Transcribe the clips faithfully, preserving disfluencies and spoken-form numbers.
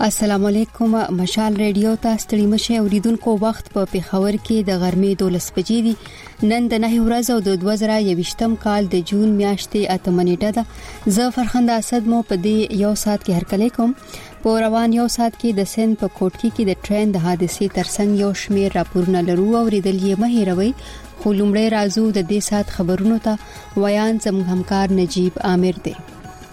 السلام علیکم. مشال ریډیو ته ستړي مشه اوریدونکو. وخت په پیښور کې د غرمې دولس بجې دي. نن د نه ورځ او د دوه زره یوویشتم کال د جون میاشتې اتمه نیټه ده. زه فرخنده اسد مو په دې یو ساعت کې هرکلی کوم. په روان یو ساعت کې د سند په کوټکی کې د ټرین د حادثې ترڅنګ یو شمېر راپورونه لرو او ریډل یې مه هېروئ. خو لومړی راځو د دې ساعت خبرونو ته. ویان زموږ همکار نجیب عامر دی.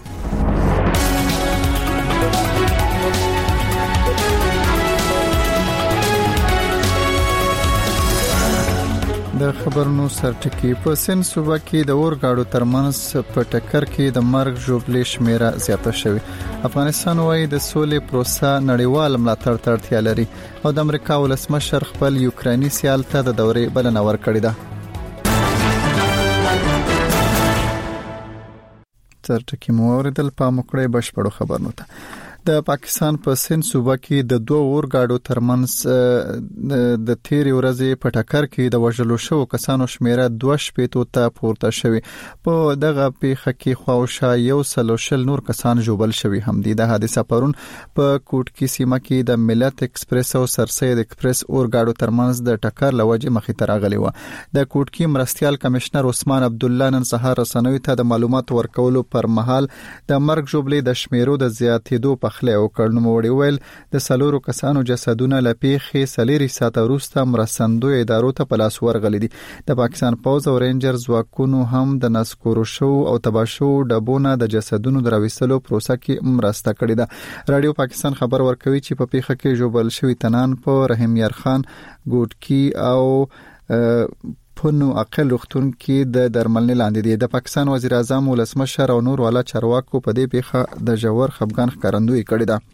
د خبرونو سرټکی. په سند صوبه کې د اورګاډو ترمنځ په ټکر کې د مرګ ژوبلې شمیره زیاته شوې. افغانستان وايي د سولې پروسه نړیوال ملاتړ ته اړتیا لري او د امریکا ولسمشر خپل یوکراني سیال ته د دورې بلنه ورکړې ده. سرټکی مو اوریدل. په مکړې بشپړو خبرونو ته. د پاکستان په سند صوبه کې د دوه اورګاډو ترمنځ د تیرې ورځې په ټکر کې د وژلو شوو کسانو شمیره دوه شپېتو ته پورته شوې. په دغه پیښه کې خواوشا یو سل شل نور کسان ژوبل شوي هم دي. د حادثه پرون په کوټکی سیمه کې د ملت ایکسپریس او سرسید ایکسپریس اورګاډو ترمنځ د ټکر لوجه مخې ته راغلی و. د کوټکی مرستيال کمشنر عثمان عبد الله نن سهار رسنوي ته د معلومات ورکولو پر مهال د مرګ ژوبلې د شمیرو د زیاتېدو په خله او کړنو وړي ویل د سلورو کسانو جسدونه لپیخې سلیری ساعت وروسته مرستندوی ادارو ته په لاس ورغلي دي. د پاکستان پوز او رینجر ځواکونو هم د نسکورو شو او تباشو ډبونه د جسدونو درويستلو پروسه کې مرسته کړې ده. رادیو پاکستان خبر ورکوي چې په پیښه کې ژوبل شوی تنان په رحیم یار خان ګوټکی او پونو اقل وختون کې د درملنې لاندې دي. د پاکستان وزیر اعظم ولسمشر او نور والا چارواکو په دې پیښه د جوړ خفګان ښکارندوی کړی ده.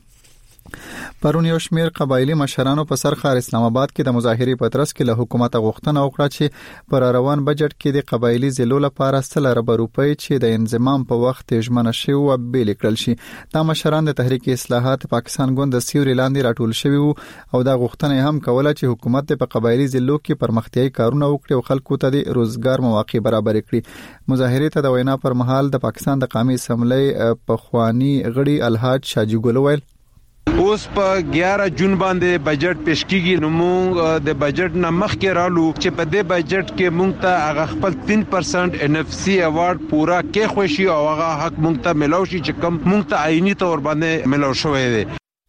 پرون یو شمیر قبایلی مشرانو په سرخار اسلام آباد کې د مظاهرې په ترڅ کې له حکومت غوښتنه وکړه چې پر روان بجټ کې د قبایلی ضلعو لپاره سل ارب روپۍ چې د انضمام په وخت ژمنه شوی او بیل کړل شي. دا مشران د تحریک اصلاحات پاکستان ګوند د سیوري لاندې راټول شوی او دا غوښتنه هم کوله چې حکومت په قبایلی ضلعو کې پرمختیايي کارونه وکړي او خلکو ته د روزګار مواقع برابر کړي. مظاهرې ته د وینا پر مهال د پاکستان د قومي اسمبلی په خوانی غړي الحاج شاجي ګل ویل اوس په یازده جون باندې بجټ پیش کیږي. نو موږ د بجټ نه مخکې رالو چې په دې بجټ کې موږ ته هغه خپل تین پرسنټ ان اف سی ایوارډ پورا کې خوشي او هغه حق موږ ته ملو شي چې کوم موږ ته عیني تور باندې ملو شوی دی.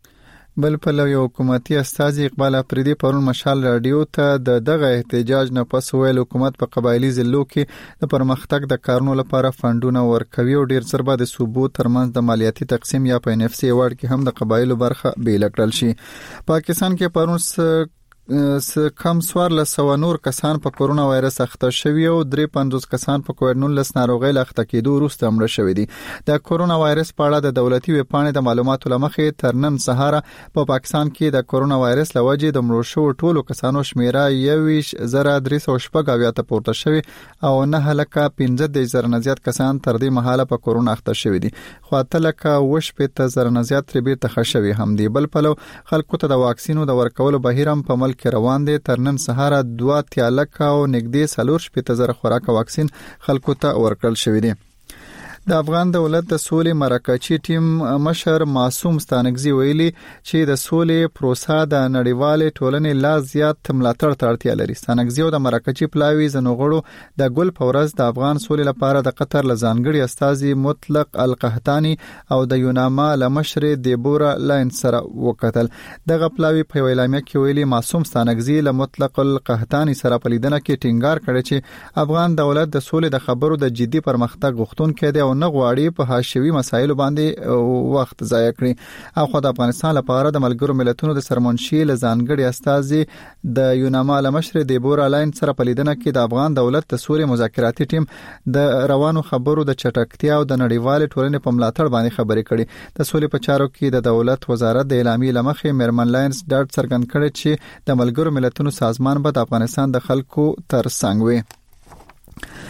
بل په لوی حکومتي استاذ اقبال افریدي پرون مشال رادیو ته د دغه احتجاج نه پس ویل حکومت په قبایلی ضلعو کې د پرمختګ د کارونو لپاره فندونه ورکوي او ډیر ضربه د صوبو ترمنځ د مالیاتي تقسیم یا په ان اف سی ایوارډ کې هم د قبایلو برخه بیل کړل شي. پاکستان کې پرون س کم سوار له سو نور کسان په کورونا وایرس اخته شوي او درې پنځوس کسان په کووډ نولس ناروغۍ له اخته کېدو وروسته مړه شوي دي. د کورونا وایرس په اړه د دولتي ویب پاڼې د معلوماتو لمخې تر نن سهار په پا پاکستان کې د کورونا وایرس لوجه د مړو شوو ټولو کسانو شمیره یویش زره درې سوه شپږ اویا ته پورته شوی او نه لکه پنځه دېرش زره نه زیات کسان تر دې مهاله په کورونا اخته شوي دي. خو اته لکه اوه شپېته زره نه زیات ترې بیرته ښه شوي هم دي. بل پلو خلکو ته د واکسینو د ورکولو بهیر هم په ملک کې روان دي. تر نن سهار دوه تیالک او نږدې سلور شپېته زره خوراک واکسین خلکو ته ورکړل شوی دی. د افغان دولت د سولې مرکچی ټیم مشر معصوم ستانکزی ویلي چې د سولې پروسه د نړیوالې ټولنې لا زیات ملاتړ ته اړتیا لري. ستانکزی او د مرکچی پلاوی زنوغړو د ګل پورز د افغان سولې لپاره د قطر لزانګړي استاذي مطلق القحطانی او د یوناما لمشر دیبورا لاین سره وکتل. دغه پلاوی په اعلامیه کې ویلي معصوم ستانکزی له مطلق القحطانی سره په لیدنه کې ټینګار کړی چې افغان دولت د سولې د خبرو د جدي پرمختګ غوښتونکی دی او نه غواړي په حاشوي مسایلو باندې وخت ضایع کړي. او خو د افغانستان لپاره د ملګرو ملتونو د سرمنشي لزانګړي استاذي د یوناما لمشر دیبورا لاین سره په لیدنه کې د افغان دولت د سولې مذاکراتي ټیم د روانو خبرو د چټکتیا او د نړیوال ټولنې په ملاتړ باندې خبرې کړي. د سولې په چارو کې د دولت وزارت د اعلامیې لمخې میرمن لاینز ډاډ څرګند کړی چې د ملګرو ملتونو سازمان به د افغانستان د خلکو تر څنګ وي.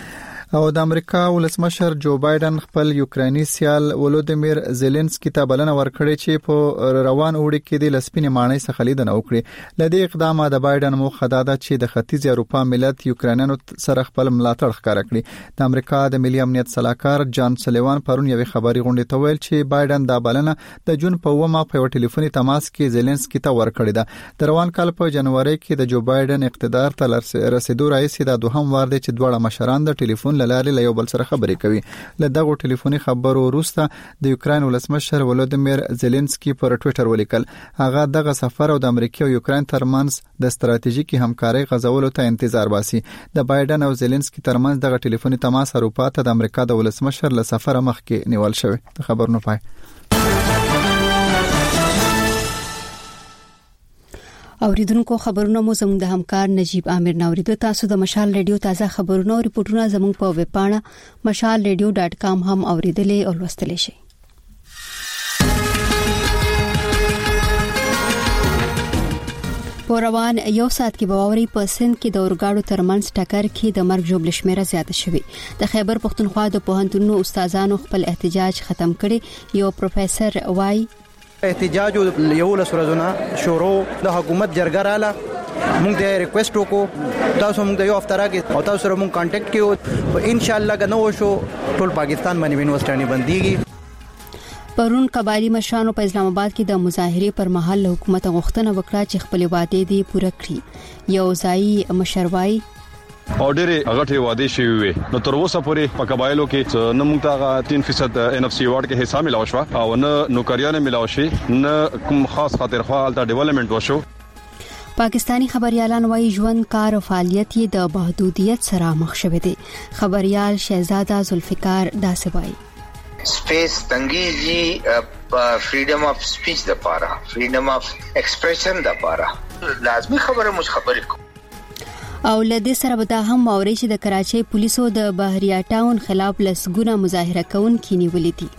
او د امریکا ولسمشر جو بایدن خپل یوکراني سیال ولودیمیر زيلنسکي ته بلنه ورکړې چې په روان اوړي کې د لسپینې مانۍ څخه لیدنه وکړي. لدې اقدام د بایدن موخه دا ده چې د ختیځ اروپا ملت یوکرانیانو سره خپل ملاتړ ښکاره کړي. د امریکا د ملي امنیت صلاحکار جان سلیوان پرون یوې خبري غونډې ته ویل چې بایدن دا بلنه د جون په اومه په یو ټلیفوني تماس کې زيلنسکي ته ورکړې ده. د روان کال په جنوري کې د جو بایدن اقتدار ته رسیدو راځي د دوهم وار دی چې دواړه مشران د ټلیفون لارې له یو بل سره خبرې کوي. له دغه ټلیفوني خبرو وروسته د یوکرين ولسمشر ولودیمیر زيلنسکي پر ټوئیټر ولیکل هغه دغه سفر او د امریکا او یوکرين ترمنځ د ستراتیژیکي همکارۍ غځولو ته انتظار باسي. د بایدن او زيلنسکي ترمنځ دغه ټلیفوني تماس اروپا ته د امریکا د ولسمشر له سفر مخکې نیول شوی. د خبرونو پای اوریدونکو خبرونه مو زموږ د همکار نجیب عامر نوریدو. تاسو د مشال ریډیو تازه خبرونه او ریپورتونه زموږ په ویب پاڼه مشال ریډیو ډاټ کام هم اوریدلې او لوستلې شئ. په روان یو ساعت کې باوري په سند کې د اورګاډو ترمنځ ټکر کې د مرګ ژوبل شمیره زیاته شوې. د خیبر پښتونخوا د پوهنتونونو استادانو خپل احتجاج ختم کړي. یو پروفیسور وای احتجاج یو لسرزونه شروع د حکومت جرګه رااله موږ د ریکوست وکړو تاسو موږ د یو هفته راګه او تاسو سره موږ کانټیکټ کیو ان شاء الله غنو شو ټول پاکستان باندې یونیورسيټي بنديږي. پرون قبایلی مشرانو په اسلام آباد کې د مظاهره پر مهال حکومت غوښتنه وکړه چې خپل وعده دي پوره کړي. یو ځای مشروای او ډېرې هغه وعده شوی وي نو تر اوسه پورې په قبایلو کې نه موږ ته تین فیصد ان اف سی وارد کې حصہ ملاو شو او نه نوکریان ملاو شي نه کوم خاص خاطر خو الته ډیولپمنٹ وشو. پاکستانی خبريالان وايي ژوند کار او فعالیت یې د محدودیت سره مخ شوه دي. خبريال شهزاده ذوالفقار داسې وايي سپیس تنګيږي فریډم اف سپیچ د پاره فریډم اف ایکسپریشن د پاره لازمي خبره مش خبرې کو او لدې سره به دا هم موري چې د کراچۍ پولیسو د بحریا ټاون خلاف لسګونه مظاهره کوونکي نیولې دي.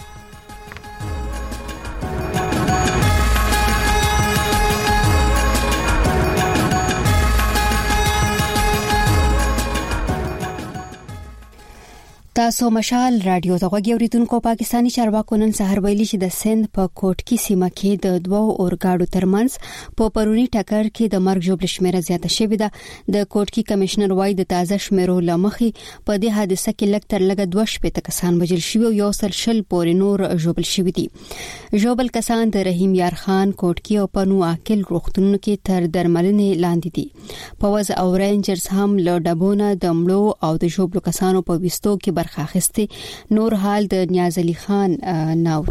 تاسو مشال رادیو ته غوږی اوریدونکو. پاکستانی چارواکو نن سحر ویلي چې د سند په کوټکی سیمه کې د دوو اورګاډو ترمنځ په پرونی ټکر کې د مرګ ژوبل شمیره زیاته شوې ده. د کوټکی کمشنر وای د تازه شمیرو لمخي په دې حادثه کې لږ تر لږه دوه شپږ کسان وژل شوي او یو سل شل پورې نور ژوبل شوي دي. ژوبل کسان د رحیم یار خان کوټکی او پنو عاقل روغتونونو کې تر درملنې لاندې دي. پوز او رینجرز هم له ډبونه د مړو او د ژوبل کسانو په وستو کې خاخسته. نور حال د نیاز علي خان ناور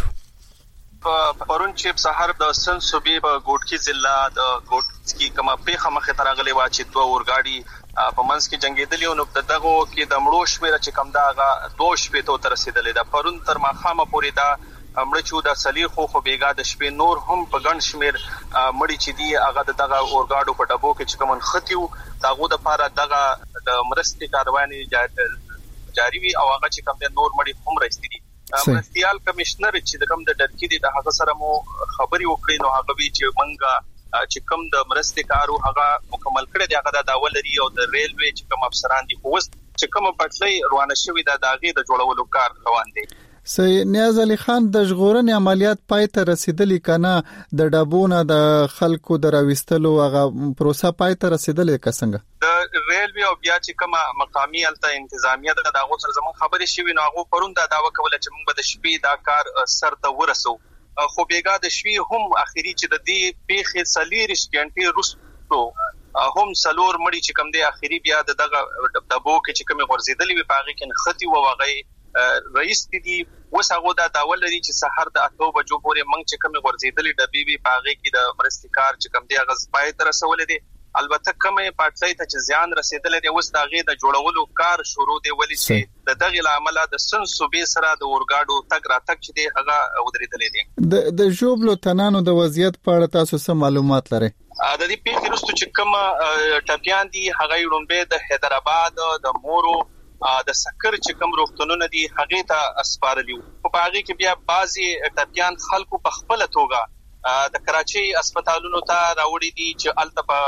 پرون چې سحر د سن صوبې په ګوټکی ضلع د ګوټکی کما پیخه مخه ترغلې وا چې دوه اورګاډي په منځ کې جنگیدلی او نو دغه کې د مړو شمیر چې کم داغه دوه شپې ته تر رسیدلې ده. پرون تر ماخامه پورې دا امړ چې د صلیخ خو بیګا د شپې نور هم په ګڼ شمیر مړی چې دی هغه دغه اورګاډو په ډبو کې چې کوم خطیو داغه د پاره دغه د مرستې کاروانی جاری وی او هغه چې کوم د نور مړي هم راځي دي. مرستيال کمشنر چې د کوم د ډرکی دي د هغه سره مو خبري وکړي نو هغه وی چې منګه چې کوم د مرستې کارو هغه مکمل کړي دی هغه د داولري او د ریلوي چې کوم افسران دي خو چې کوم پټلۍ روانه شوې ده داغه د جوړولو کار روان دي. سي نیاز علي خان د ژغورنې عملیات پای ته رسیدلی کنه د ډابونه د خلکو دراويستلو هغه پروسه پای ته رسیدلې کسنګ د ریلوي او بیا چې کومه مقامی الته انتظامیه د داغو سره زمون خبرې شوې نو هغه پرون دا داوا کوله چې موږ د شپې دا کار سر ته ورسو خو بیګا د شپې هم اخیری چې د دې پیخه سلیریش ګنټي روسو هم سلور مړي چې کوم دی اخیری بیا دغه دبو کې چې کومه غورځیدلې وي پاغي کې خطي و وغي رئیس دي وسغه دا داول لري چې سحر د اته بجو پورې منګ چې کومه غورځیدلې د بي بي پاغي کې د مرستکار چې کوم دی غز پای تر رسولې دي البته کومه پټلۍ ته چې زیان رسیدلې دی اوس داغه د جوړولو کار شروع دی ولې چې د دغه عمله د سن صوبې سره د اورګاډو تک را تک چې دی هغه ودرېدلې دي. د د جوبلو تنانو د وضعیت په اړه تاسو څه معلومات لرئ؟ د دې پیښې وروسته چې کوم ټپيان دي هغه یړومبه د حیدرآباد د مورو د سکر چې کوم روغتونونه دي هغه ته اسپارلی په هغه کې بیا بعضي ټپيان خلکو په خپل توګه د کراچۍ هسپتالونو ته راوړي دي چې الته په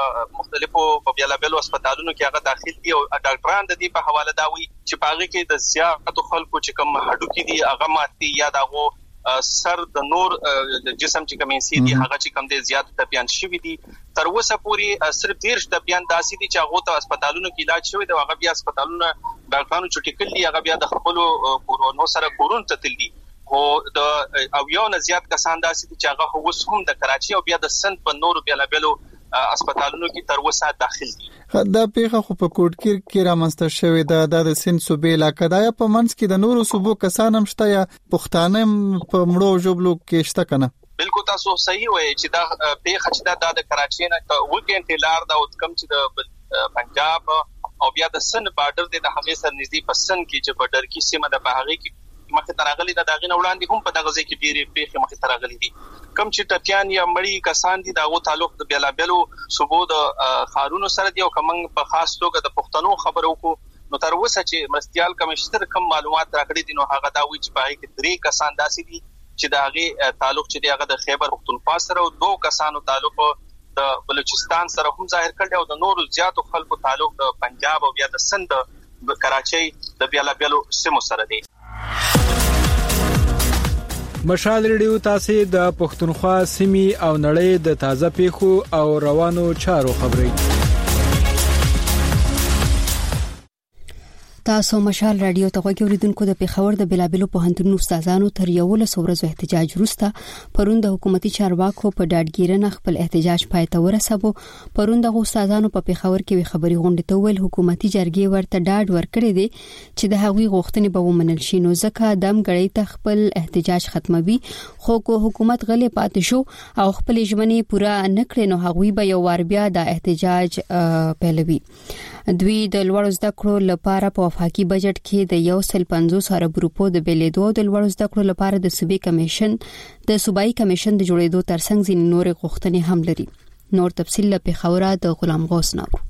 مختلفو په بیلابیلو هسپتالونو کې هغه داخل دي او ډاکټران د دې په حواله دا وایي چې په هغه کې د زیاتو خلکو چې کوم هډوکي دي هغه ماتي یا دغه سر د نور جسم چې کوم انسي دي هغه چې کوم دي زیات ټپيان شوي دي تر اوسه پورې صرف ډیر ټپيان داسې دي چې هغه ته هسپتالونو کې علاج شوی دی هغه بیا هسپتالونو ډاکټرانو چټي کړي هغه بیا د خپل کورونو سره کورون ته تللی او د او یو نه زیات کسان داسې دي چې هغه اوس هم د کراچي او بیا د سند په نورو بیلابیلو هسپتالونو کې تر اوسه داخل دي دا پیغه خو په کوټکیر کې رامنځته شوې ده د سند صوبې علاقې دا په منځ کې د نورو صوبو کسان هم شته یا پښتانه په مړو جوړلو کې شته کنه بالکل تاسو صحیح وایي چې دا پیغه چې دا د کراچي نه وګینټ لار دا کم چې د پنجاب او بیا د سند بارډر د هغه سر نږدې پسند کې چې بارډر کې سیمه د بهغه کې مخه ترغلي د داغې وړاندې هم په دغه ځای کې ډېری پیښې مخه ترغلي دي کم چې ټپيان یا مړی کسان دي دغه تعلق د بیلابلو صوبو د خارونو سره دی او کوم په خاص توګه د پښتنو خبرو کو نو تر اوسه چې مرستيال کمشنر کم معلومات راکړي دي نو هغه دا وی چې پای کې درې کسان داسې دي چې دغه تعلق چې دغه د خیبر پختونخوا سره او دوه کسانو تعلق د بلوچستان سره هم ظاهر کړي او د نورو زیاتو خلکو تعلق د پنجاب او بیا د سند د کراچۍ د بیلابلو سیمو سره دی مشال ریډیو تاسو د پښتونخوا سیمې او نړۍ د تازه پیښو او روانو چارو خبري تاسو مشال رادیو ته غوږی اوریدونکو د پیښور د بلابلو پوهنتون استادانو تر یو له سورزو احتجاج وروسته پرون د حکومتي چارواکو په ډاډګیرنه خپل احتجاج پای ته ورسابو پرون د استادانو په پیښور کې خبري غونډه ته ویل حکومتي جرګې ورته ډاډ ورکړی دی چې د هغوی غوښتنې به ومنل شي نو ځکه دم غړی ته خپل احتجاج ختموي خو کو حکومت غلې پاتې شو او خپل ژمنې پوره نکړي نو هغوی به یو وار بیا د احتجاج پیلوي دوی د لوړ زده کړو لپاره په وفاقي بجټ کې د یو سل پنځوس ارب روپو د بلیدو د لوړ زده کړو لپاره د صوبې کمیشن د صوبایي کمیشن د جوړېدو ترڅنګ ځینې نور غوښتنې هم لري نور تفصیل له پیښوره د غلام غوث نور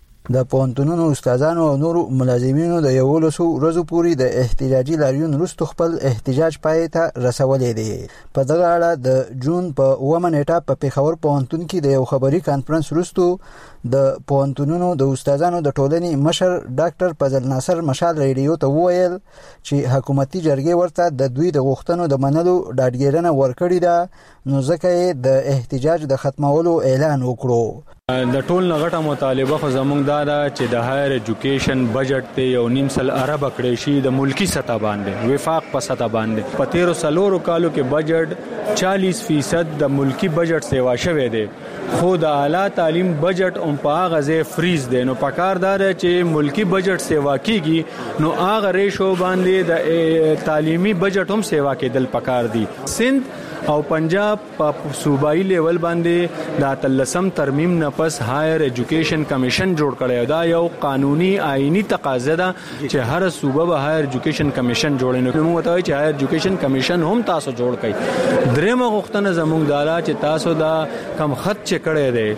د پوهنتونونو استادانو او نورو ملازمینو د یو لسو ورځو پورې د احتجاجي لاریون وروسته خپل احتجاج پای ته رسولې دي په دغه اړه د جون په اوومه نیټه په پیښور پوهنتون کې د یو خبري کانفرنس وروسته د پوهنتونونو د استادانو د ټولنې مشر ډاکټر فضل ناصر مشال ریډیو ته وویل چې حکومتي جرګې ورته د دوی د غوښتنو د منلو ډاډګیرنه ورکړې ده نو ځکه د احتجاج د ختمولو اعلان وکړو د ټول نغټه مطالبه خو زمونږ دا ده چې د هایر ایجوکیشن بجټ ته یو نیم سل ارب کړی شي د ملکی سطح باندې وفاق په سطح باندې په تیرو سلورو کالو کې بجټ چالیس فیصد د ملکی بجټ سیوا شوی دی خو د اعلی تعلیم بجټ هم په هغه ځای فریز دی نو پکاردار چې ملکی بجټ سیوا کیږي نو هغه ریشو باندې د تعلیمي بجټ هم سیوا کېدل پکار دی سند او پنجاب په صوبایي لیول باندې د تلسم ترمیم نه پس هایر ایجوکیشن کمیشن جوړ کړی دا یو قانوني آئینی تقاضا ده چې هر صوبه به هایر ایجوکیشن کمیشن جوړ نو موږ ته چې هایر ایجوکیشن کمیشن هم تاسو جوړ کړئ درېمه غوښتنه زموږ دالا چې تاسو دا کم خط چې کړی دی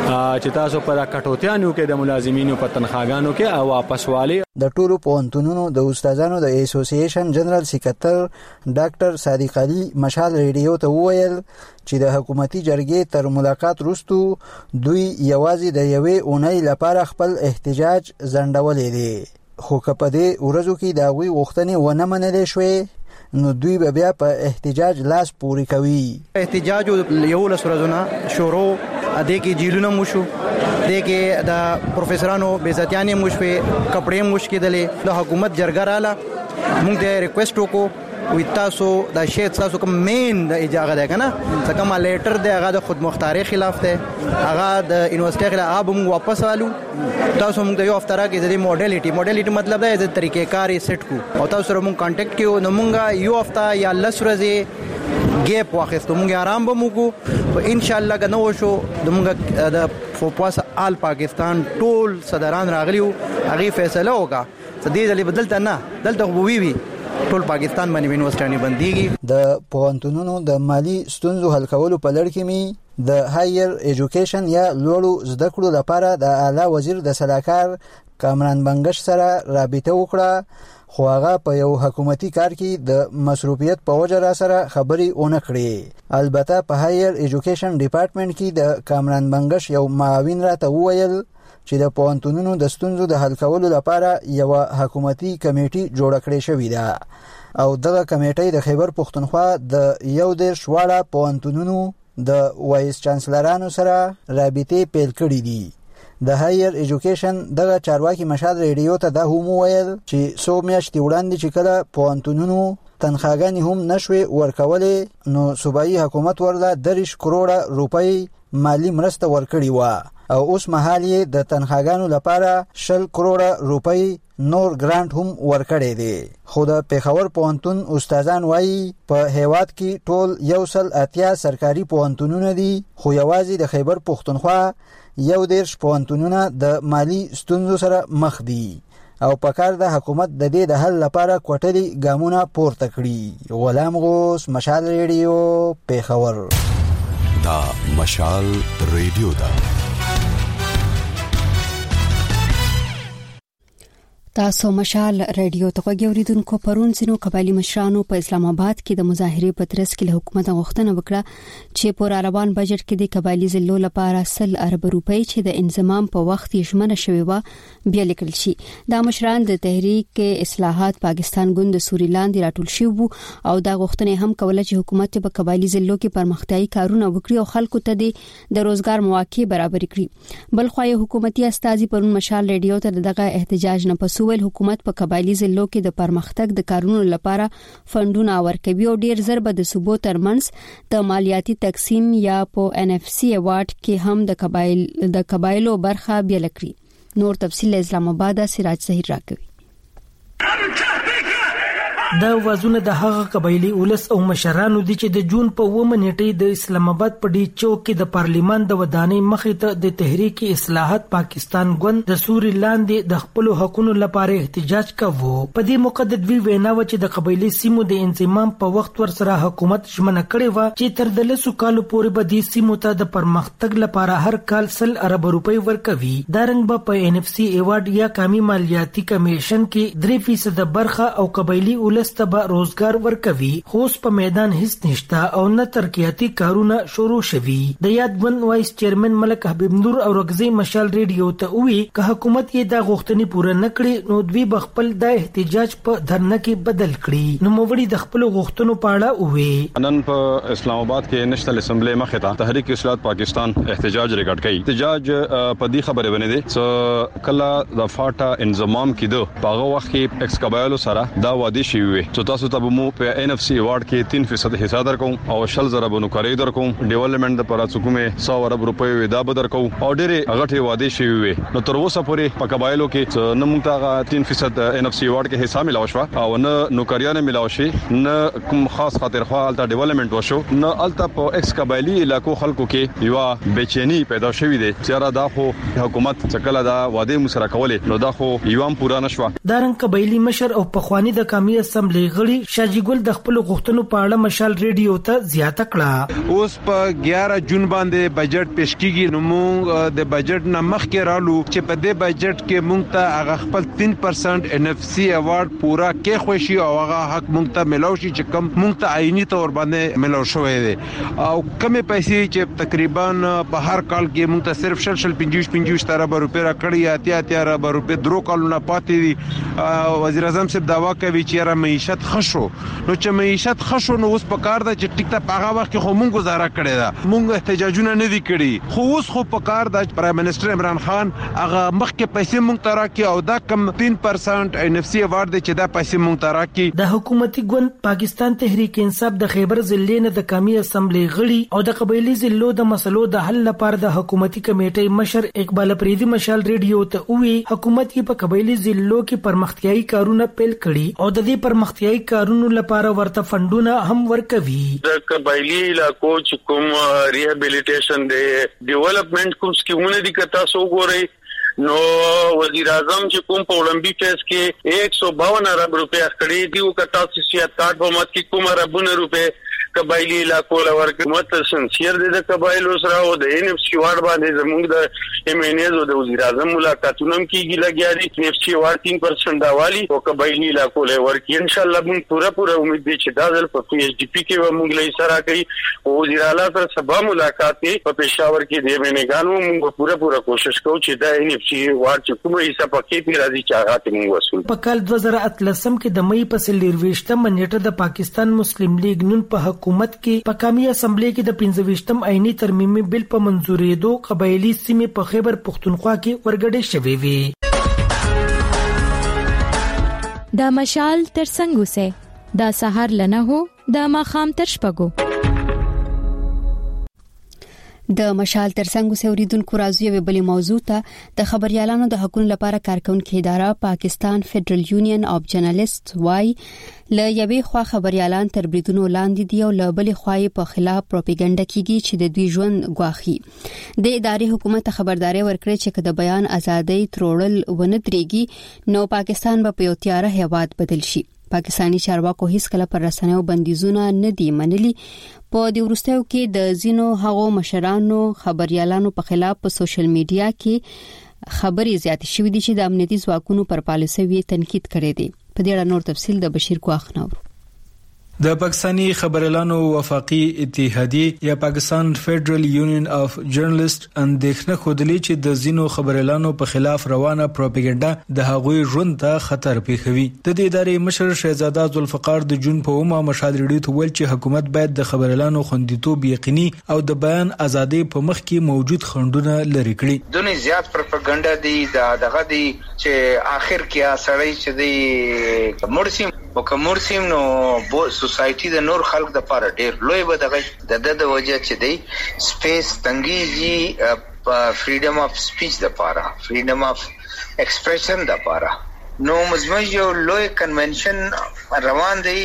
چې تاسو په کټوتیانو کې د ملازمینو په تنخواګانو کې او واپس والی د ټولو پوهنتونونو د استادانو د اسوسییشن جنرال سکرټر ډاکټر صادق علي مشال ریډیو ته وویل چې د حکومتي جرګې تر ملاقات وروسته دوی یوازې د یوې اونۍ لپاره خپل احتجاج ځنډولې دي خو که په دې ورځو کې د هغوی غوښتنې ونه منلې شوې نو دوی به بیا په احتجاج لاس پوري کوي احتجاج یو لس ورځې شروع اده کې جیلونه مو شو د کې د پروفیسورانو بیزتیانې مو شوې کپړې مو شکېدلې د حکومت جرګه رااله موږ د ریکوست وکړو وي تاسو د شیت تاسو کوم مین د اجازه ده کنه څنګه ما لیټر دی هغه د خود مختاری خلاف ده هغه د یونیورسيټي خلاف اب موږ واپس والو تاسو موږ د یو افترا کې د موډیلیټي موډیلیټي مطلب دا د طریقې کاری سیټ کو او تاسو سره موږ کانټیکټ کیو نو موږ یو هفته یا لس ورځې ګیپ واخیستو موږ آرام به موږ او ان شاء الله کنه وشو د موږ د فوپاس آل پاکستان ټول صدران راغلیو هغه فیصله وکړه چې دې بدلته نه دلته وی وی ټول پاکستان باندې یونیورسيټي بنديږي د پوهنتونونو د مالی ستونزو حل کولو په لړ کې می د هایر ایجوکیشن یا لوړو زده کړو لپاره د اعلی وزیر د سلاکار کامران بنگش سره رابطه وکړه خو هغه په یو حکومتي کار کې د مصروفیت په وجه را سره خبري اونې کړې. البته په هایر ایجوکیشن ډپارټمنټ کې د کامران بنگش یو معاون راته وویل چې د پوهنتونونو د ستونزو د حل کولو لپاره یو حکومتي کمیټي جوړ کړې شوې ده او دغه کمیټي د خیبر پښتونخوا د یو دېرش واړه پوهنتونونو د وایس چانسلرانو سره رابطې پیل کړې دي. د هایر ایجوکیشن دغه چارواکي مشال ریډیو ته دا هم ویل چې څو میاشتې وړاندې چې کله پوهنتونونو تنخواګانې هم نشوي ورکولې نو صوبایي حکومت ورله دریش کروڑه روپۍ مالی مرسته ورکړې و او اوس مهال یې د تنخواګانو لپاره شل کروڑه روپۍ نور ګرانټ هم ورکړی دی. خو د پېښور پوهنتون استادان وایي په هیواد کې ټول یو سل اتیا سرکاري پوهنتونونه دي خو یوازې د خیبر پښتونخوا یو دیرش پوهنتونونه د مالی ستونزو سره مخ دي او پکار د حکومت د دې د حل لپاره کوټلي ګامونه پورته کړي. غلام غوث، مشال ریډیو، پېښور. دا مشال ریډیو دا تاسو مشال ریډیو ته غوړیدونکو پرون زینو قبایلی مشرانو په اسلام آباد کې د مظاهره په ترڅ کې له حکومت غوښتنه وکړه چې پر روان بجټ کې د قبایلی ضلعو لپاره سل ارب روپۍ چې د انضمام په وخت یې شمنه شوی و بیا لیکل شي. دا مشران د تحریک اصلاحات پاکستان ګوند سوري لاندې راټول شوی وو او دا غوښتنه هم کوله چې حکومت په قبایلی ضلعو کې پرمختیايي کارونه وکړي او خلکو ته د روزګار مواقع برابر کړي. بل خو یې حکومتي استازي پرون مشال ریډیو ته دغه احتجاج نه پسو ول حکومت په قبایلی ضلعو کې د پرمختګ د کارونو لپاره فندونه ورکوي او ډیر زر به د صوبو ترمنځ د مالیاتي تقسیم یا په ان اف سی ایوارډ کې هم د قبایل د قبایلو برخه بیل کړي. نور تفصیل اسلام آباد سراج ظهیر راکوي. دا وازونه د هغه قبایلی ولس او مشرانو دي چې د جون په اووه نیټې د اسلام آباد په ډی چوک کې د پارلیمان د ودانۍ مخې ته د تحریک اصلاحات پاکستان ګوند د سوري لاندې د خپل حقوقو لپاره احتجاج کوو. په دې موقع د دوی وینا و چې د قبایلی سیمو د انضمام په وخت ور سره حکومت شمنه کړې و چې تر د لسو کالو پورې به د سیمو ته د پرمختګ لپاره هر کال سل ارب روپۍ ورکوي. دا رنګ به په ان اف سی ایوارډ یا قومي مالیاتي کمیشن کې درې فیصد برخه او قبایلی لسته روزګار ورکوي. خو په میدان هیڅ نشته او نه ترقیاتي کارونه شروع شوي. د یاد ګوند وایس چیرمن ملک حبیب نور او رغزي مشال ریډیو ته وی که حکومت یې دا غوښتنې پوره نکړي نو دوی بخپل د احتجاج په دھرنه کې بدل کړي. نو موړي د خپل غوښتنو په اړه وی نن په اسلام آباد کې نېشنل اسمبلی مخې ته تحریک اصلاحات پاکستان احتجاج ریکارډ کړي. احتجاج په دې خبره باندې دي چې کله د فاټا انضمام کېدو په هغه وخت کې ایکس قبایلو سره دا وادي شوی وي چې تاسو ته مو په ان اف سی ایوارډ کې تین فیصد حصہ درکوم او شل زره بنو کاری درکوم ډیولپمنٹ د پاره حکومت سو ارب روپۍ ودا بدرکو او ډېر غټي وعده شوی وي. نو تر اوسه پورې په قبایلو کې نه موږ ته تین فیصد ان اف سی ایوارډ کې حصہ ملاو شو او نه نوکریان ملاو شي نه کوم خاص خاطر خو الته ډیولپمنٹ وشو نه الته په ایکس قبایلی علاقو خلکو کې یو بېچینی پیدا شوې ده چې را دا خو حکومت څکله دا وعده مسره کولې نو دا خو یو هم پورا نشو. دا رنګ قبایلی مشر او پخوانی د قومي اسمبلی غړي شاجي ګل د خپل غوښتنو په اړه مشال ریډیو ته زیاته کړه. اوس په یازده جون باندې بجټ پیش کیږي نو موږ د بجټ نه مخکې رالو چې په دې بجټ کې موږ ته هغه خپل تین پرسنټ ان اف سی ایوارډ پورا کې خوشي او هغه حق موږ ته ملاوي چې کم موږ ته عیني تور باندې ملاو شوې ده او کمې پیسې چې تقریبا په هر کال کې موږ ته صرف شل شل پنځوس پنځوس ارب روپۍ راکړي اتیا اتیا ارب روپۍ درو کالونه پاتې دي. وزیر اعظم صاحب داوا کوي چې را معیشت خشو نو چې معیشت خشو نو اوس په کار ده چې ټیک ته هغه وخت خو مونږ گزاره کړی دا مونږ احتجاجونه نه دي کړی خو اوس خو په کار ده پرایم منسٹر عمران خان هغه مخکې پیسې مونږ ته راکړي او دا کم تین پرسنټ ان اف سی ایوارډ دی چې دا پیسې مونږ ته راکړي. د حکومتي ګوند پاکستان تحریک انصاف د خیبر ضلع نه د قومي اسمبلی غړي او د قبایلی ضلعو د مسلو د حل لپاره د حکومتي کمیټې مشر اقبال پریدي مشال ریډیو ته وی حکومت یې په قبایلی ضلعو کې پرمختیايي کارونه پیل کړي او د دې پرمختیايي کارونو لپاره ورته فندونه هم ورکوي. د قبایلی علاقو چې کوم ریهابیلیټیشن دی ډیولپمنٹ کوم سکیمونه دي کتا سو ګوري نو وزیر اعظم چې کوم په اولمپیک فیس کې ایک سو باون ارب روپے کړي دي او کتا سیاست کارت په مت کې کوم اربونه روپے قبایلی علاقو لور حکومت سنسیر د قبایلو سره او د ان اف سی وارد باندې زموږ د ایم ان ایز او د وزیر اعظم ملاقاتونه کیږي لګیا دي ان اف سی وارد تین پرسنټ داوالي او قبایلی علاقو لور کې ان شاء الله موږ پورا پورا امید دي چې دا ځل په پی ایچ ډی پی کې موږ لې سره کوي او وزیر اعلی سره سبا ملاقات کوي په پېښور کې د مینګانو موږ پورا پورا کوشش کوو چې دا ان اف سی وارد چې کومه حصہ پکې پی راځي چې هغه ته موږ وصول په کال دوه زره اتلسم کې د مې په سلويشتم نیټه د پاکستان مسلم لیگ نن په حکومت کې په قومي اسمبلی کې د پنځه ویشتم آئینی ترمیمي بل په منځورېدو قبایلی سیمې په خیبر پختونخوا کې ورګډې شوې وي. دا مشال تر څنګه وسه دا سحر لنه هو دا ماخام تر شپګو د مشال ترڅنګ اوریدونکو راځي یو بل موضوع ته د خبريالانو د حقوقو لپاره کارکونکو اداره پاکستان فدرل یونین اف جرنالست وای ل یوې خوا خبريالان تر بریدونو لاندې دي او ل بلې خوا په خلاف پروپاګاندا کیږي چې د دوی ژوند غواخي. د ادارې حکومت خبرداري ورکړي چې د بیان ازادي ترورل ونه درېږي نو پاکستان به په یو تیاره هیواد بدل شي. پاکستانی چارواکو هیڅ کله پر رسنیو بندیزونه نه دی منلي. په دې ورستیو کې د زینو هغو مشرانو خبريالانو په خلاف په سوشل میډیا کې خبري زیات شوې دي چې د امنیتي ځواکونو پر پالیسي تنقید کړي دي. په دې اړه نور تفصیل د بشیر کوخ نور. د پاکستانی خبريالانو وفاقي اتحادیه یا پاکستان فدرل یونین اف جرنالست اندېښنه خوده چې د زینو خبريالانو په خلاف روانه پروپاګاندا د هغوی ژوند ته خطر پیښوي. د دې ادارې مشر شهزاده ذوالفقار د جون په اومه مشال ریډیو ته ویل چې حکومت باید د خبريالانو خوندیتوب یقیني او د بیان ازادي په مخ کې موجود خنډونه لري کړي. دونه زیات پروپاګاندا دی دغه دی چې اخر کې اثرې چې دی مرسیم او کومرسیم نو سوسايټي د نور خلک د لپاره ډېر لوی بدغه د د وجه چې دی سپیس تنګيږي فریډم اف سپیچ د لپاره فریډم اف ایکسپریشن د لپاره نو مزمن یو لوی کنونشن روان دی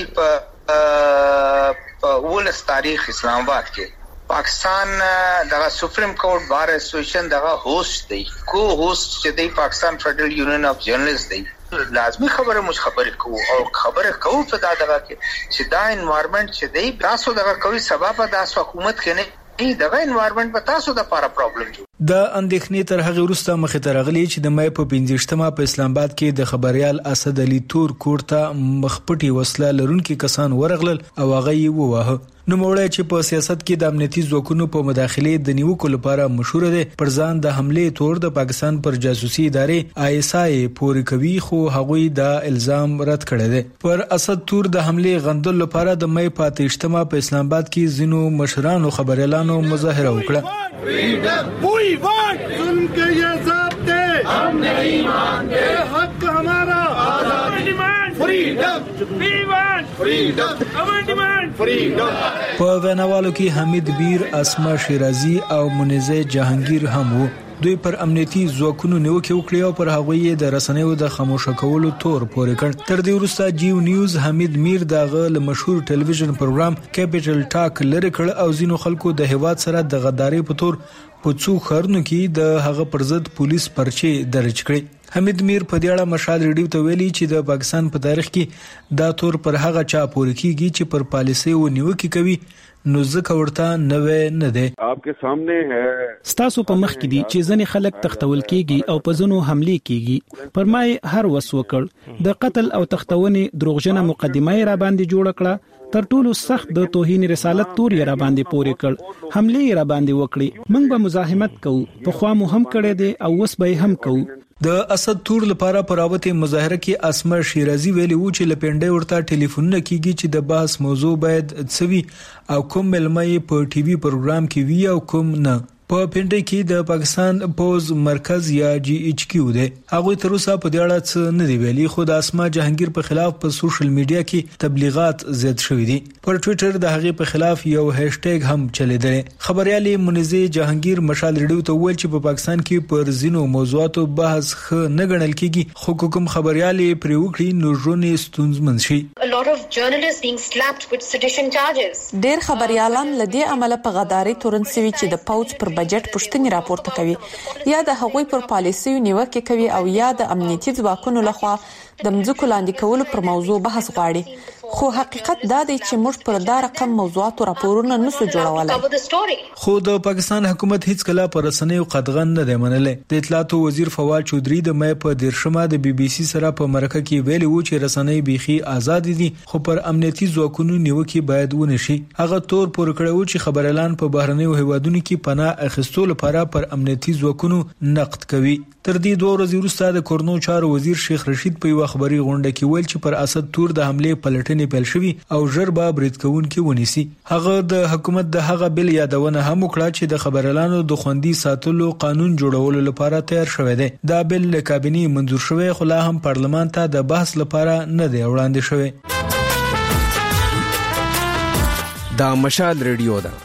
په ولس تاریخ اسلام آباد کې پاکستان دغه سپریم کورټ بار اسوسییشن دغه هوست دی کو هوست چې دی پاکستان فدرل یونین اف جرنالست دی. لازمی خبره مش خبره کو او خبره کو په دا دغه کې چې دا انوایرنمنت چې دی تاسو دغه کوي سبب د حکومت کې نه دغه انوایرنمنت په تاسو د لپاره پرابلم دی. د اندېښنې تر هغه وروسته مخې ته راغلی چې د مې په پنځشتمه په اسلام آباد کې د خبريال اسد علي تور کوړه مخپټي وسله لرونکي کسان ورغلل او هغه یې ووهه. نو موړی چې په سیاست کې د امنیتي ځواکونو په مداخله د نیوکو لپاره مشهور دی پر ځان د حمله تور د پاکستان پر جاسوسي ادارې آی اس آی پورې کوي خو هغوی دا الزام رد کړی دی. پر اسد تور د حمله غندل لپاره د مې په پاتېشتمه په اسلام آباد کې زینو مشرانو خبريالانو مظاهره وکړه. وی وانٹ ظلم کے یہ ضابط ہے ہم نہیں مانتے حق ہمارا آزادی فریڈم وی وانٹ فریڈم our demand freedom. په ویناوالو کې حمید بیر، اسما شیرازی او منیزه جهانگیر هم وو. دوی پر امنیتي ځواکونو نیوکه وکړه او پر هغوی د رسنیو د خاموش کولو تور پورې کړ. تر دې وروسته جیو نیوز حمید میر دغه له مشهور ټلویزیون پروګرام کیپټل ټاک لری کړ او زینو خلکو د هیواد سره د غداري په تور په څو خرنو کې د هغه پرضد پولیس پرچې درج کړي. حمید میر په دې اړه مشال ریډیو ته ویلي چې د پاکستان په تاریخ کې دا تور پر هغه چا پورې کیږي چې پر پالیسي و نیوکه کوي نو ځکه ورته نوې نه ده. آپ کے سامنے ہے ستاسو په مخ کې دي چې ځنې خلک تختول کیږي او په ځنو حمله کیږي. پرمای هر وس وکړ د قتل او تختونې دروغجنه مقدمه را باندې جوړ کړه. تر ټولو سخت د توهین رسالت تور را باندې پورې کړ. حمله را باندې وکړي. موږ به مزاحمت کوو. په خوا مو هم کړی دی او وس به هم کوو. د اسد تور لپاره پراوته مظاهره کې اسما شیرازی ویلي وو چې لپنډه ورته ټلیفونونه کیږي چې د بحث موضوع باید څوي او کوم ملمه په ټي وي پروګرام کې وی او کوم نه. په پنډه کې د پاکستان پوز مرکز یا جی ایچ کیو دی. هغه تر اوسه په دې اړه څه نه دی ویلي خو د اسما جهانگیر په خلاف په سوشل میډیا کې تبلیغات زیات شوې دي. پر ټوئیټر د هغه په خلاف یو هاشټیګ هم چلیدل. خبريالي منیزه جهانگیر مشال ریډیو ته ویل چې په پاکستان کې پر زینو موضوعاتو بحث خ نه غنل کیږي خو کوم خبريالي پر وکړي نو ژوند ستونزمن شي. A lot of journalists being slapped with sedition charges. ډېر خبريالان لدی عمله په غداري تورنسوي چې د پاوڅ پر بجټ پښتني راپورته کوي یا د هغوی پر پالیسي نیوکه کوي او یا د امنیتي ځواکونو لخوا د مځکو لاندې کولو پر موضوع بحث غواړي خو حقیقت دا دی چې موږ پر دا رقم موضوعات او راپورونه نسو جوړولای. خو د پاکستان حکومت هیڅ کله پر رسنیو قدغن نه دی منلې. د اطلاعات وزیر فواد چودري د مې په دیرشمه د بي بي سي سره په مرکه کې ویلي و چې رسنۍ بيخي آزاد دي خو پر امنیتي ځواکونو نیوکه باید ونشي. هغه تور پور کړو چې خبريالان په بهرنیو هیوادونو کې پناه اخیستو لپاره پر امنیتي ځواکونو نقد کوي. تر دې دوه ورځې وروسته د کورنو چارو وزیر شیخ رشید په یو خبري غونډه کې ویل چې پر اسد تور د حمله پلټنې پیل شوې او ژر به برید کوونکي ونیسي. هغه د حکومت د هغه بل یادونه هم وکړه چې د خبريالانو د خوندي ساتلو قانون جوړولو لپاره تیار شوی دی. دا بل له کابینې منظور شوی خو لا هم پارلمان ته د بحث لپاره نه دی وړاندې شوی. دا مشال ریډیو ده.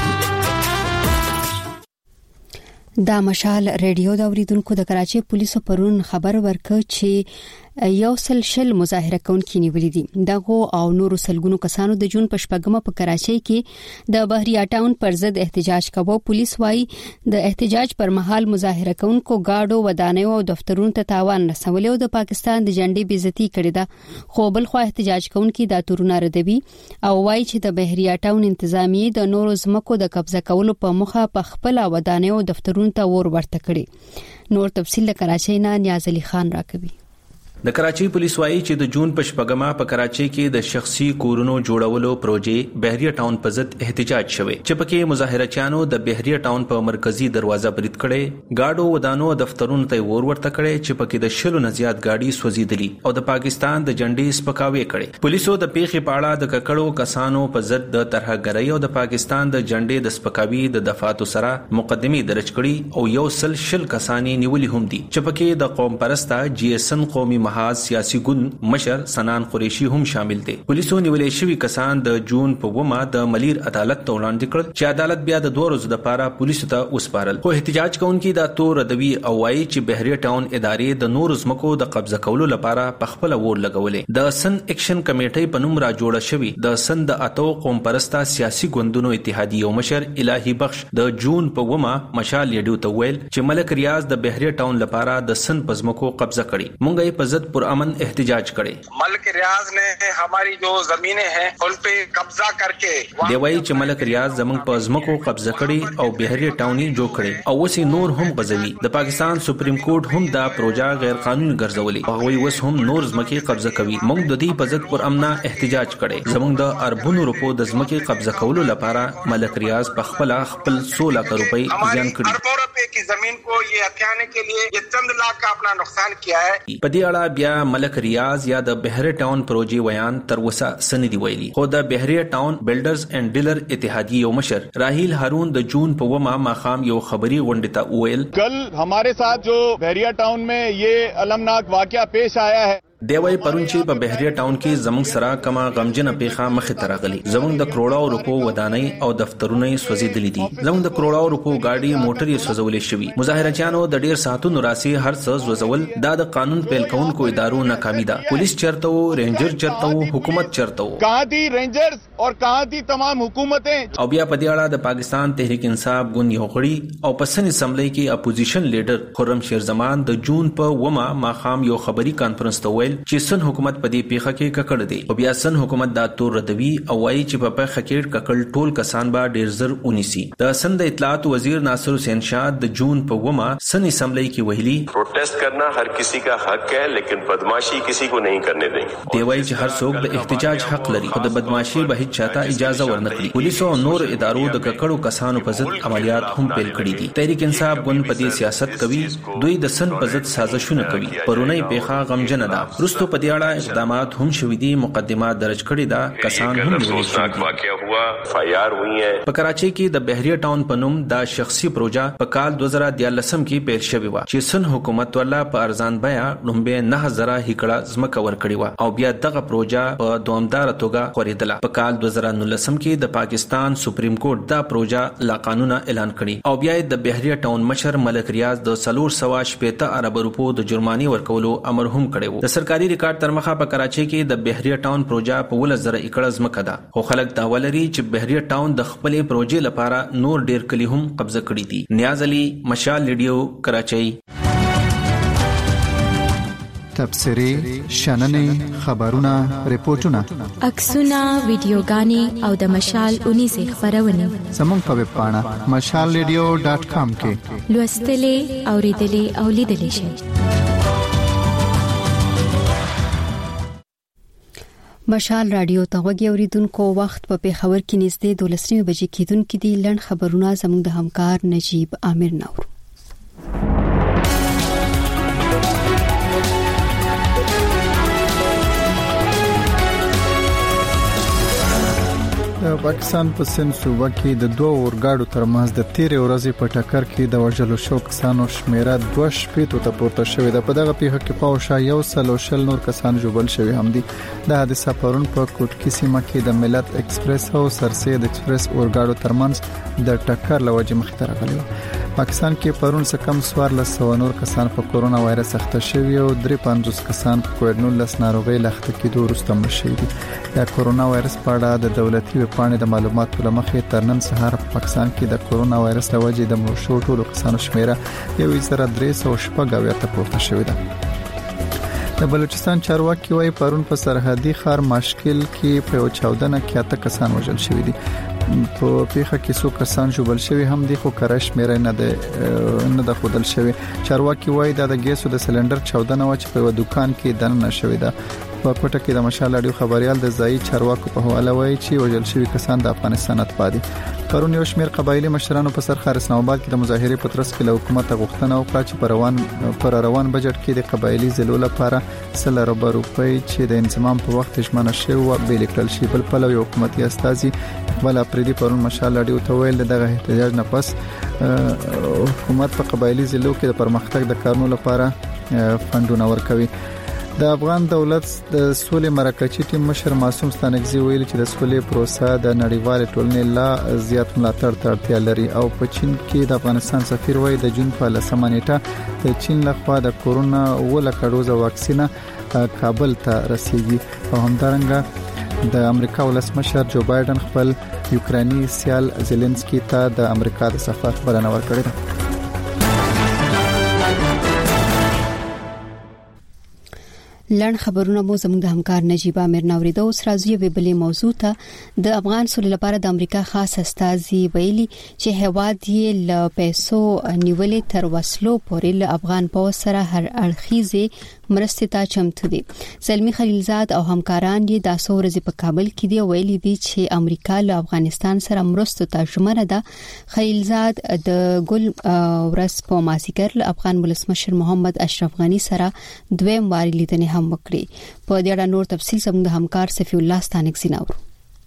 دا مشال ریډیو دا اوریدونکو د کراچي پولیسو پرون خبر ورکړ چې یو سل شل مظاهره کوونکي نیولې دي. دغه او نورو سلګونو کسانو د جون پشپګمه په کراچي کې د بحریا ټاون پر ضد احتجاج کاوه. پولیس وايي د احتجاج پر مهال مظاهره کوونکو گاډو ودانیو او دفترونو ته تاوان رسولي او د پاکستان د جنډې بیزتی کړې ده. خو بل خو احتجاج کوونکي د تورونه ردوي او وايي چې د بحریا ټاون انتظامیه د نورو ځمکو د قبضه کولو په مخه په خپل ودانیو او دفترونو ته ور ورته کړي. نور تفصیل د کراچي نه نیاز علي خان راکوي. د کراچي پولیس وايي چې د جون په شپږمه په کراچي کې د شخصي کورونو جوړولو پروژې بحریا ټاون په ضد احتجاج شوه چې پکې مظاهرچیانو د بحریا ټاون په مرکزی دروازه برید کړي. گاډو ودانو دفترونو ته ور ورته کړي چې پکې د شلو نه زیات گاډي سوځیدلي او د پاکستان د جنډې سپکاوي کړي. پولیسو د پیښې په اړه د ککړو کسانو په ضد د ترهګرۍ او د پاکستان د جنډې د سپکاوي د دفعاتو سره مقدمه درج کړي او یو سل شل کسانی نیولي هم دي چې پکې د قوم پرسته جی اس ان قومي محاذ سیاسي ګوند مشر سنان قریشي هم شامل دي. پولیسو نیولې شوی کسان د جون په ومه د ملیر عدالت ته وړاندې کړل چې عدالت بیا د دوه ورځې لپاره پولیسو ته وسپارل. خو احتجاج کوونکي دا تور ردوي او وايي چې بحریا ټاون ادارې د نور زمکو د قبضه کولو لپاره په خپل ور لګولې. د سن اکشن کمیټې په نوم را جوړه شوی د سن د اتو قوم پرسته سیاسي ګوندونو اتحادیه او مشر الهي بخش د جون په ومه مشال لیډو ته ویل چې ملک ریاض د بحریا ټاون لپاره د سن پزمکو قبضه کړي. مونږ یې په ضد پر امن احتجاج کړي. ملک ریاض نے ہماری جو زمینیں ہیں ان پہ قبضہ کر کے دی وایي چې ملک ریاض زمنګ په ځمکو قبضه کړي او بحریا ټاونی جوړ کړي او وسی نور هم غزوي. د پاکستان سپریم کورټ هم دا پروژه غیر قانوني ګرځولې او وی وس هم نور ځمکې قبضه کوي. موږ د دې په ضد پر امن احتجاج کړي. زمنګ د اربونو روپو د ځمکې قبضه کولو لپاره ملک ریاض په خپل خپل سولہ لک روپۍ زیان کړي. اربوں روپے کی زمین کو یہ ہتھیانے کے لیے یہ چند لاکھ کا اپنا نقصان کیا ہے. په دې اړه بیا ملک ریاض یا د بحریا ټاون پروژې ویان تر وسه سندي ویلي. خو د بحریا ټاون بلډرز اینڈ ډیلر اتحادیه او مشر راهیل هارون د جون په ومه ماخام یو خبري غونډه ته ویل کل ہمارے ساتھ جو بحریا ټاون میں یہ المناک واقعہ پیش آیا ہے. دیوای پرون چې په بحریا ټاون کې زمنګ سره کما غمجن پیخه مخه ترغلي. زمنګ د کروڑاو روپو ودانۍ او دفترونه سوځیدلې دي. زمنګ د کروڑاو روپو گاډي موټر یې سوځولې شوی. مظاهرچیانو د ډیر ساتونو راسي هر څه وزول دا د قانون پیل کونکو ادارو ناکامي ده. پولیس چرته وو، رینجر چرته وو، حکومت چرته وو. کہاں تھی رینجرز اور کہاں تھی تمام حکومتیں. او بیا په دې اړه د پاکستان تحریک انصاف ګوند یو غړي او پسن اسمبلی کې اپوزیشن لیډر خرم شیر زمان د جون په ومه ماخام یو خبري کانفرنس ته ویل چې سن حکومت په دې پیخه کې ککړ دی او بیا سن حکومت دا تور ردوي او وايي چې په پیخه کې ککړ ټول کسان به ډیر زر ونیسي. د سن د اطلاعات وزیر ناصر حسین شاه د جون په ومه سن اسمبلی کې ویلي پروٹیسٹ کرنا ہر کسی کا حق ہے لیکن بدمعاشی کسی کو نہیں کرنے دیں گے. دی وايي چې هر څوک د احتجاج حق لري او د بدمعاشي به هیڅ چاته اجازه ورنکړي. پولیسو او نور ادارو د ککړو کسانو په ضد عملیات هم پیل کړي دي. تحریک انصاف ګوند په دې سیاست کوي. دوی د سن په ضد سازشونه کوي. پرونی پیخه غمجن ده. رستو په دې اړه اقدامات هم شوې دي. مقدمات درج کړي دا کسان هم نیول شوي واقعہ ہوا فایار ہوئی ہیں. په کراچي کې د بحریا ټاون په نوم دا شخصي پروژه په کال دوه زره دیارلسم کې پیل شوې و چې سن حکومت ولا په ارزان بیا لومبه نه زره هکړه ځمکه ورکړې و او بیا دغه پروژه په دوامدار توګه خورېدله. په کال دوه زره نولسم کې د پاکستان سپریم کورټ دا پروژه لا قانونا اعلان کړي او بیا د بحریا ټاون مشر ملک ریاض د سلور سوا شپېته ارب روپو د جرماني ورکولو امر هم کړی و. د سرکاري ریکارډ تر مخه په کراچي کې د بحریا ټاون پروژه په ولس زره ایکړه ځمکه ده. خو خلک دا ولري چې بحریا ټاون د خپلې پروژې لپاره نور ډیر کلی هم قبضه کړي دي. نیاز علي، مشال ریډیو، کراچي. تبصرې شننې خبرونه ریپورتونه عکسونه ویډیوګانې او د مشال اونیزه خبرونه زموږ په ویب پاڼه مشال ریډیو ډاټ کام کې لوستلې اوریدلې او لیدلې شئ. مشال رادیو ته وګورئ اوریدونکو وخت په پیښور کې نږدې دولسمه بجې کېدونکې دي. لړ خبرونه زموږ د همکار نجیب عامر نور. پاکستان په سند صوبه کې د دوه اورګاډو ترمنځ د تیرې ورځې په ټکر کې د وژلو شو کسانو شمیره دوه شپېتو ته پورته شوې ده. په دغه پیښه کې پاوښه یو سل او شل نور کسان ژوبل شوي هم دي. د حادثه پرون په کوټکی سیمه کې د ملت ایکسپریس او سرسید ایکسپریس اورګاډو ترمنځ د ټکر لوجه مخ ته راغلی و. پاکستان کې پرون څه کم څوارلس سوه نور کسان په کورونا وایرس اخته شوي او درې پنځوس کسان په کووډ نولس ناروغۍ له اخته کېدو وروسته مړه شوي دي. د کورونا وایرس په اړه د دولتي ویبپاڼې د معلوماتو له مخې تر نن سهار په پاکستان کې د کورونا وایرس له وجې د مړو شوو ټولو کسانو شمیره یو زر درې سوه شپږ اویا ته پورته شوې ده. د بلوچستان چارواکي وايي پرون په سرحدي ښار ماشکل کې په یو چاودنه کې اته کسان وژل شوي دي. په پیښه کې څو کسان ژوبل شوي هم دي خو کره شمیره نه ده نه ده خودل شوی. چارواکي وايي د ګیسو د سلندر چاودنه و چې په یو دکان کې دننه شوې ده. په کوټه کې د مشال اډیو خبريال د ځای چارواکو په حواله وایي چې وژل شوي کسان د افغانستان اتباع دي. پرون یو شمېر قبایلی مشرانو په سر خار اسلام آباد کې د مظاهرې په ترڅ کې له حکومت غوښتنه وکړه چې پر روان پر روان بجټ کې د قبایلی ضلعو لپاره سل ربع روپۍ چې د انضمام په وخت ژمنه شوی و بیل کړل شي. بل په لوی حکومتي استازي اقبال اپریدي پرون مشال اډیو ته ویل دغه احتجاج نه پس حکومت په قبایلی ضلعو کې د پرمختګ د کارونو لپاره فندونه ورکوي. د افغان دولت د سولې مرکزی ټیم مشر معصوم ستانکزی ویل چې د سولې پروسه د نړیوال ټولنې لا زیات ملاتړ ته اړتیا لري او په چین کې د افغانستان سفیر وایي د جون په لسمه نیټه د چین لخوا د کورونا ولکه ډوزه واکسینه کابل ته رسیدي. او همدارنګه د امریکا ولسمشر جو بایدن خپل یوکرانی سیال زيلنسکي ته د امریکا د سفر بلنه ورکړې ده. لړ خبرونه مو زموږ د همکار نجیب عامر نوري د اوس راځي به بلې موضوع ته. د افغان سولې لپاره د امریکا خاص استازي ویلي چې هواد یې له پیسو نیولې تر وسلو پورې له افغان پوځ سره هر اړخیزه مرستې ته چمتو دي. زلمی خلیلزاد او همکاران یې د څو ورځې په کابل کې دی ویلي دي چې امریکا له افغانستان سره مرستو ته ژمنه ده. خلیلزاد د ګل ورځ په مازیګر له افغان ولسمشر محمد اشرف غنی سره دویم واری لیدنه هم وکړي. په دې اړه نور تفصیل زموږ د همکار صفی الله ستانکزی نور.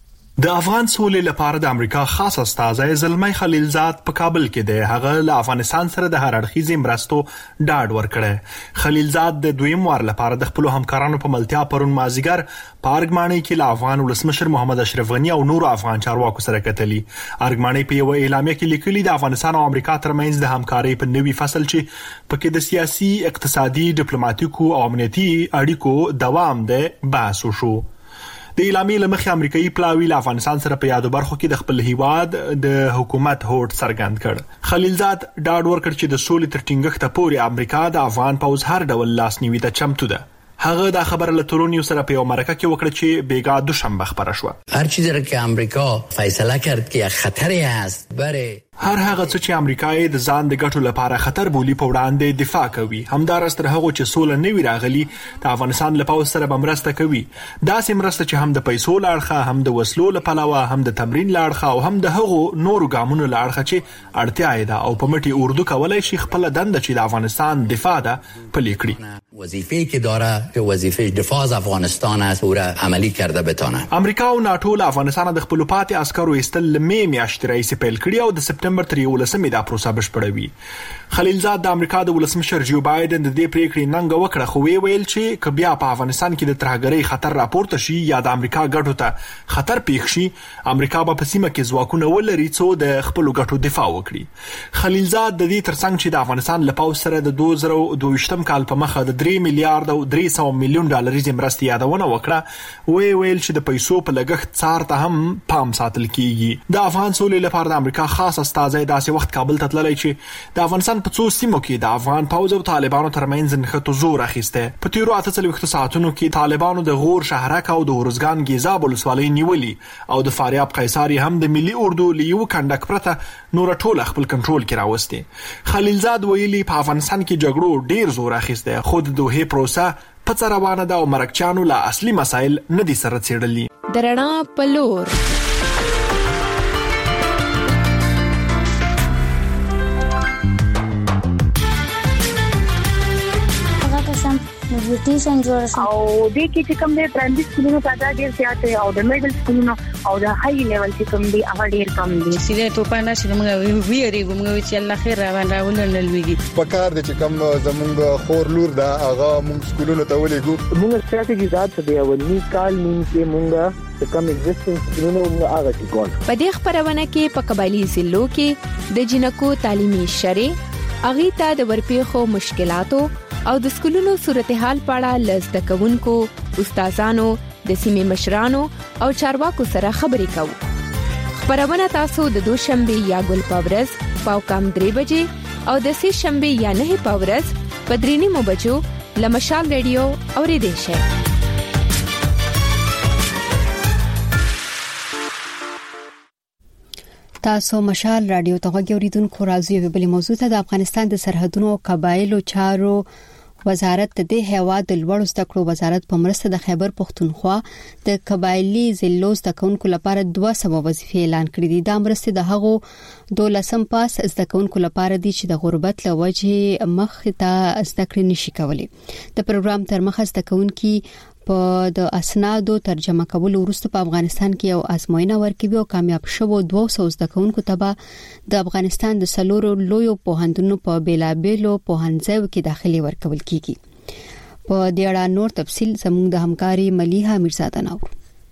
د افغان سولې لپاره د امریکا خاص استازی زلمی خلیلزاد په کابل کې دی. هغه له افغانستان سره د هر اړخیزې مرستو ډاډ ورکړی. خلیلزاد د دویم وار لپاره د خپل همکارانو په ملتیا پرون مازیګر په ارګمانۍ کې له افغان ولسمشر محمد اشرف غنی او نور افغان چارواکو سره کتلی. ارګمانۍ په یو اعلامیه کې لیکلي د افغانستان او امریکا ترمنځ د همکارۍ په نوي فصل چې پکې د سیاسي، اقتصادي، ډیپلوماټیکو او امنیتي اړیکو دوام دی بحث وشو. د اعلامیې لمخې امریکایي پلاوی له افغانستان سره په یادو برخو کې د خپل هیواد د حکومت هوډ څرګند کړ. خلیلزاد ډاډ ورکړ چې د سولې تر ټینګښت پورې امریکا د افغان پوځ هر ډول لاسنیوي ته چمتو ده. هغه دا خبره له تورونیو سره په یو مرکه کې وکړه چې بیګا دوشنبه خبره شو. هر چیزی را که امریکا فیصله کرد که خطری است برای هر هغه څه چې امریکا یې د ځان د ګټو لپاره خطر بولی په وړاندې دفاع کوي. همدارس تر هغه چې سوله نه وي راغلي د افغانستان لپاره سره بمرسته کوي. دا سم مرسته چې هم د پیسو لاړخه، هم د وسلو لپاره، هم د تمرین لاړخه او هم د هغو نورو ګامونو لاړخه چې اړتیا یې ده او په مټي اردو کولای شي خپل دنده چې د افغانستان دفاع ده پلي کړي. وظیفه‌ای که داره که وظیفه دفاع از افغانستان است او را عملی کرده بتونه. امریکا او ناتو له افغانستان د خپل پاتې عسکرو استل مې میاشتې راځي پیل کړی او د سپټمبر تر یولسمې دا پروسه بشپړوي. خلیلزاد د امریکا د ولسمشر جو بایدن د دې پریکړې ننګه وکړه خو وی ویل چې که بیا په افغانستان کې د ترهګرۍ خطر راپورته شي یا د امریکا ګټو ته خطر پیښ شي امریکا به په سیمه کې ځواکونه ولري څو د خپل ګټو دفاع وکړي. خلیلزاد د دې ترڅنګ چې د افغانستان لپاره سره د دوه زره دوه ویشتم کال په مخه د درې درې میلیارډ او درې سوه میلیون ډالریزي مرستې یادونه وکړه. وی ویل چې د پیسو په لګښت څار ته هم پام ساتل کیږي. د افغان سولې لپاره د امریکا خاص استازی داسې وخت کابل ته تللی چې د افغانستان په څو سیمو کې د افغان پوځ او طالبانو ترمنځ نښتو زور اخیسته. په تیرو اته څلوېښتو ساعتونو کې طالبانو د غور شهرک او د ورزګان ګیزاب ولسوالۍ نیولي او د فاریاب قیصار هم د ملي اردو لیو کندک پرته نور ټول خپل کنټرول کې راوستي. خلیلزاد ویلي په افغانستان کې جګړو ډیر زور اخیسته، خو د دوه پروسه په څه روانه ده او مرکچانو لا اصلي مسایل نه دي سره څېړلي. درنا پلور نیوټریشن جوړ شي او د کې چې کوم د پرایمري سکولونو تعداد ډیر زیات دی او د میډل سکولونو او د هاي لیول چې کوم دی هغه ډیر کم دی. سیده ټوپا نشي موږ ویری موږ چې الله خیر روان راول نه لويږي. په کار د چې کوم زمونږ خور لور دا هغه موږ سکولونو ته ولېګو. موږ ستراتیژي ذات دی او نیم کال نیم کې موږ کم ایگزیسټنس سکولونو موږ هغه چې ګون. په دې خبرونه کې په قبایلی ضلعو کې د جنکو تعلیمي شری اغي ته د ورپېخو مشکلاتو او د سکولونو صورتحال پاړه لزده کوونکو، استادانو، د سیمې مشرانو او چارواکو سره خبرې کوو. خبرونه تاسو د دوشنبه یا ګل پاورز پاو کم درې بجې او د سه شنبه یا نه پاورز په درې نیمو بجو لمشال ریډیو اوریدئ شئ. تاسو مشال رادیو ته غوږی اوریدونکو راځي په بل موضوع ته. د افغانستان د سرحدونو او قبایلو چارو وزارت د هوا د لوړو زده کړو وزارت په مرسته د خیبر پختونخوا د قبایلی ضلعو زده کوونکو لپاره دوه سوه وظیفې اعلان کړې دي. دا مرسته د هغو دولسم پاس زده کوونکو لپاره دي چې د غربت له وجې مخ ته زده کړې نشي کولی. د پروګرام تر مخه زده کوونکي په د اسنادو ترجمه کولو وروسته په افغانستان کې یو آزموینه ورکوي او کامیاب شوو دوه سوه زده کوونکو ته د افغانستان د سلورو لویو پوهنتونونو په بیلابیلو پوهنځیو کې داخلي ورکول کیږي. په دې اړه نور تفصیل زموږ د همکاري ملیحه میرزاده نور.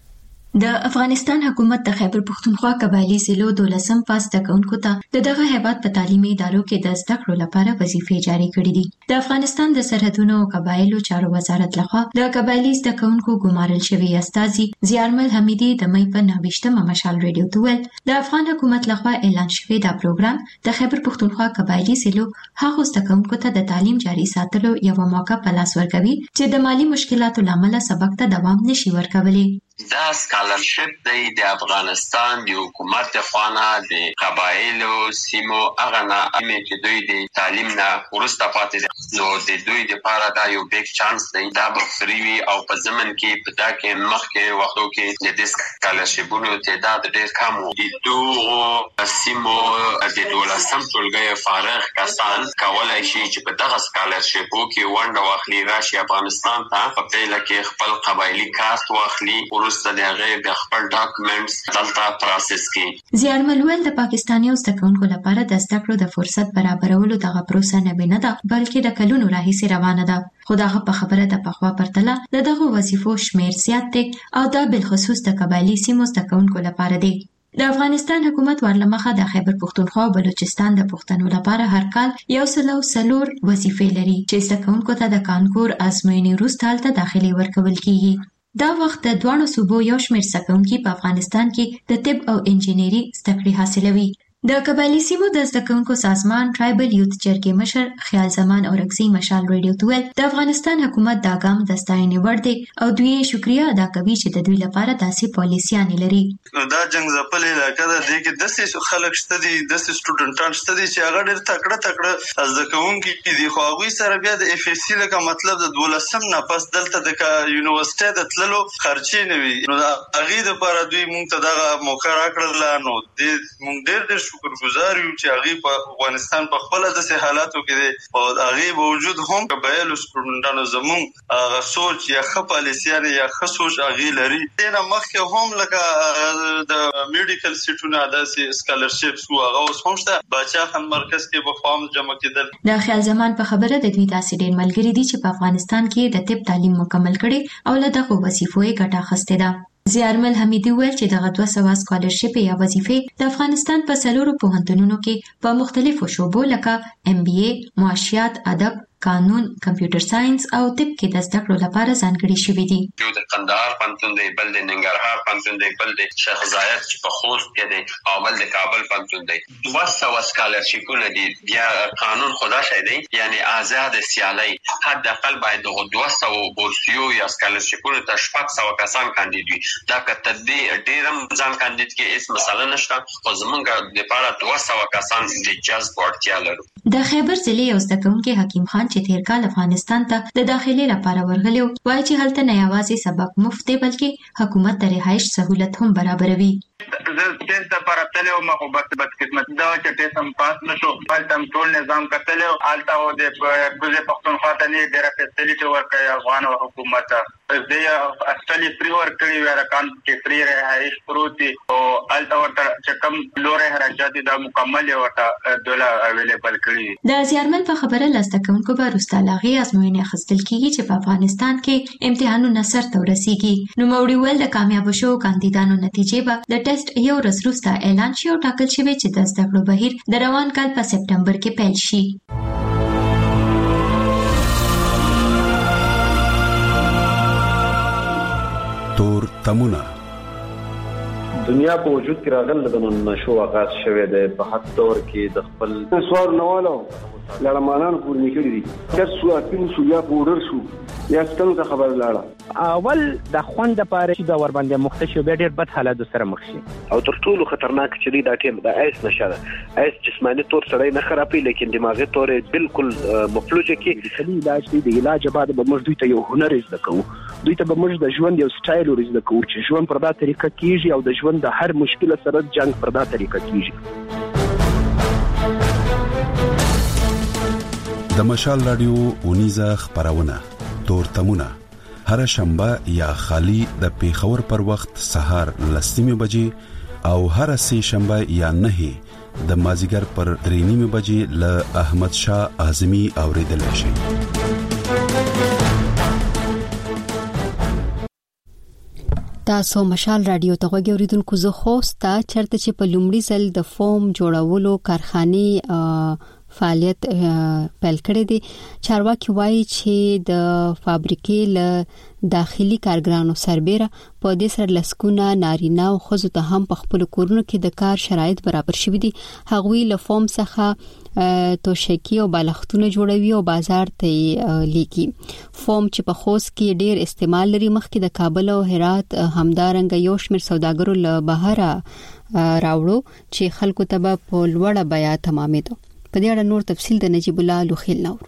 د افغانستان حکومت د خیبر پختونخوا قبایلی ضلعو دولسم پاس زده کوونکو ته د دغه هیواد په تعلیمي ادارو کې د زده کړو لپاره وظیفې جاري کړې دي. د افغانستان د سرحدونو او قبایلو چارو وزارت لخوا د قبایلی زده کوونکو ګمارل شوی استازي زیارمل حمیدي د مې په نوښتمه مشال ریډیو ته ویل د افغان حکومت لخوا اعلان شوی دا پروګرام د خیبر پختونخوا قبایلی ضلعو هغو زده کوونکو ته د تعلیم جاري ساتلو یو موقع په لاس ورکوي چې د مالی مشکلاتو لامل سبق ته دوام نشي ورکولی. دا سکالرشپ دی د افغانستان د حکومت خوانه د قبایلو سیمو هغه نه چې دوی د تعلیم نه ورسته پاتې دي نو د دوی لپاره دا یو بیگ چانس دی. دا به فری وي او په زمن کې په دا کې مخکې وختو کې د دې سکالرشپونو تعداد ډېر کم و. د دوه سیمو د دولسم ټولګي فارغ کسان کولای شي چې په دغه سکالرشپو کې ونډه واخلي، راشي افغانستان ته په پیل کې خپل قبایلی کارت واخلي، ورسته د هغه د خپل ډاکومېنټس دلته پروسس کړي. زیارمل ول د پاکستاني زده کوونکو لپاره د زده کړو د فرصت برابرولو دغه پروسه نه بنه ده بلکې د کلونو راهیسې روانه ده. خو دغه په خبره د پخوا پرتله د دغه وظیفو شمیر زیات دی او دا بل خصوص د قبایلی سیمو زده کوونکو لپاره دی. د افغانستان حکومت ورلمخه د خیبر پختونخوا او بلوچستان د پښتنو لپاره هر کال یو سلو سلور وظیفې لري چې زده کوونکو ته د کانکور ازموینې وروسته هلته داخلي ورکول کیږي. دا وخت د دوانو صوبو یو شمېر زده کوونکي په افغانستان کې د طب او انجینري زده کړې حاصلوي. د قبایلی سیمو د زده کوونکو سازمان ټرایبل یوت جرګې مشر خیال زمان اورکزي مشال ریډیو ته ویل د افغانستان حکومت دا ګام د ستاینې وړ دی او دوی شکریا ادا کوي چې د دوی لپاره داسې پالیسیانې لري. دا جنگ ځپلې علاقه ده، دې کې داسې خلک شته دي، داسې سټوډنټان شته دي چې هغه ډېر تکړه تکړه زده کوونکي دي، خو هغوی سره بیا د اف اس سی لکه مطلب د دولسم نه پس دلته د یونیورسټۍ د تللو خرچې نه وي. نو د هغې دپاره دوی موږ ته دغه موقع راکړله. نو موږ ډېر ډېر شکرګزار یو چې هغې په افغانستان په خپله داسې حالاتو کې دی او د هغې باوجود هم قبایلو سټوډنټانو زموږ هغه سوچ یا ښه پالیسیانې یا ښه سوچ هغې لري. دې نه مخکې هم لکه د میډیکل سیټونه داسې سکالرشپس وو، هغه اوس هم شته. باچا خان مرکز کې به فارم جمع کېدل. د خیال زمان په خبره د دوی داسې ډېر ملګري دي چې په افغانستان کې د طب تعلیم مکمل کړي او له دغو وظیفو یې ګټه اخیستې ده. زیارمل حمیدي ویل چې دغه دوه سوه سکالرشپ یا وظیفې د افغانستان په څلورو پوهنتونونو کې په مختلفو شعبو لکه ام بي اي، معاشیات، ادب قانون، کمپیوټر ساينس او طب کې د زده کړو لپاره ځانګړي شوي دي. یو د قندهار پوهنتون دی، بل د ننګرهار پوهنتون دی، بل د شیخ زاید چې په خوست کې دی او بل د کابل پوهنتون دی. دوه سوه سکالرشیپونه دي. بیا قانون خدا شي دی، یعنی آزاد سیالي حداقل باید د دوه سوه بورسیو یا سکالرشیپونو ته شپږ سوه کسان کاندید وي. دا کته دې ډیرم ځان کاندید کې هیڅ مسله نشته، خو زمونږ لپاره دوه سوه کسان د جذب اړتیا لرو. د خیبر ضلع یو زده کوونکی حکیم خان چې تیر کال افغانستان ته د داخلي لپاره ورغلی وایي چې هلته نه یوازې سبق مفت دی بلکې حکومت د رهایش سہولت هم برابروي. زه ټیسټ لپاره تللی وم، خو بس بدقسمتي دا وه چې ټیسټ هم پاس نه شو. هلته هم ټول نظام کتلی و، هلته و د ګوزې پښتونخوا ته نه ډېره فیسیلیټي ورکوي افغان حکومت ته. دې اصلي فری ورکړي وي، رقم چې فری رهایش پروت دي او هلته ورته چې کوم لورې حراجات دي دا مکمل یې ورته دوله اویلیبل کړي. د زیارمل په خبره له زده کوونکو به وروسته له هغې ازموینې اخیستل کېږي چې په افغانستان کې امتحانونه سرته ورسیږي. نوموړي وویل د کامیابو شوو کاندیدانو نتیجې به د ټیسټ یو ورځ وروسته اعلان شي او ټاکل شوی چې د زده کړو بهیر د روان کال په سپټمبر کې پیل شي. تور تمونه دنیا په وجود کې راغله د نشو آغاز شوه د په حد دور کې د خپل سوار نوالو لړمانان پورنی کړی دي چې سو اپین سو یا پودر شو یا ستنو ته خبر لاړه اول د خوند لپاره چې د ور باندې مختشو به ډیر بد حالات سره مخ شي او تر ټولو خطرناک چې دا ټیم د ایس نشه ده ایس جسمانی تور سره نه خرابي لیکن دماغي تور بالکل مفلوجه کې د خلی علاج دی د علاج بعد به موږ دوی ته یو هنر زده کوو دوی ته به موږ د ژوند یو سټایل ورزده کوو چې ژوند پر دا طریقه کیږي او د ژوند د هر مشکل سره جنگ پر دا طریقه کیږي. د مشال رادیو اونیزه خبرونه تور تمونه هر شنبه یا خالی د پیښور پر وخت سهار لسمه بجې او هر سه شنبه یا نه د مازیګر پر درې نیمه بجې ل احمد شاه اعظمي اوریدل شي. تاسو مشال رادیو ته غوږی اوریدونکو زه خوست ته چرته چې په لومړي ځل د فوم جوړولو کارخانه فعالیت پیل کړی دی. چارواکي وایي چې د فابریکې له داخلي کارګرانو سربېره په دې سره لسکونه نارینه او ښځو ته هم په خپل کورونو کې د کار شرایط برابر شوي دي. هغوی له فوم څخه توشکی او بالښتونه جوړوي او بازار ته لیږي. فوم چې په خوست کې ډیر استعمال لري مخکې د کابل او هرات همدارنګه یو شمېر سوداګرو له بهره راوړو چې خلکو ته په لوړه بیه تمامېدو. په دې اړه نور تفصیل د نجیب الله لوخیل نور.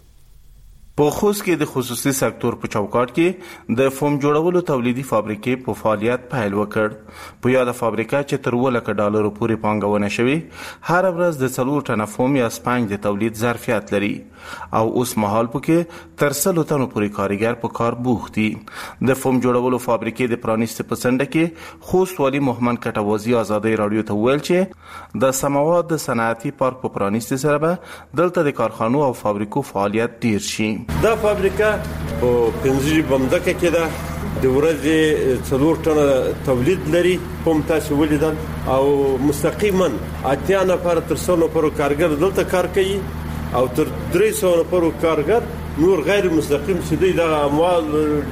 په خوست کې د خصوصي سکتور په چوکاټ کې د فوم جوړولو تولیدي فابریکې په فعالیت پیل وکړ. په یاده فابریکه چې تر اوه لکه ډالرو پورې پانګونه شوې هر ورځ د څلور ټنه فوم یا سپنج د تولید ظرفیت لري او اوس مهال پکې تر سلو تنو پورې کارګر په کار بوخت دي. د فوم جوړولو فابریکې د پرانیست په څنډه کې خوست والی محمد کټوازی ازادي رادیو ته ویل چې د سماوات د صنعتي پارک په پرانیست سره به دلته د کارخانو او فابریکو فعالیت ډیر شي. دا فابریکه په پنځه بمدکه کې ده د ورځې څلور ټنه تولید لري. کوم تاسو ولیدل او مستقیما اتیا نفر تر څو نفر کارګر دلته کار کوي او تر درې سوه نفر کارګر نور غیر مستقیم سیدی د اموال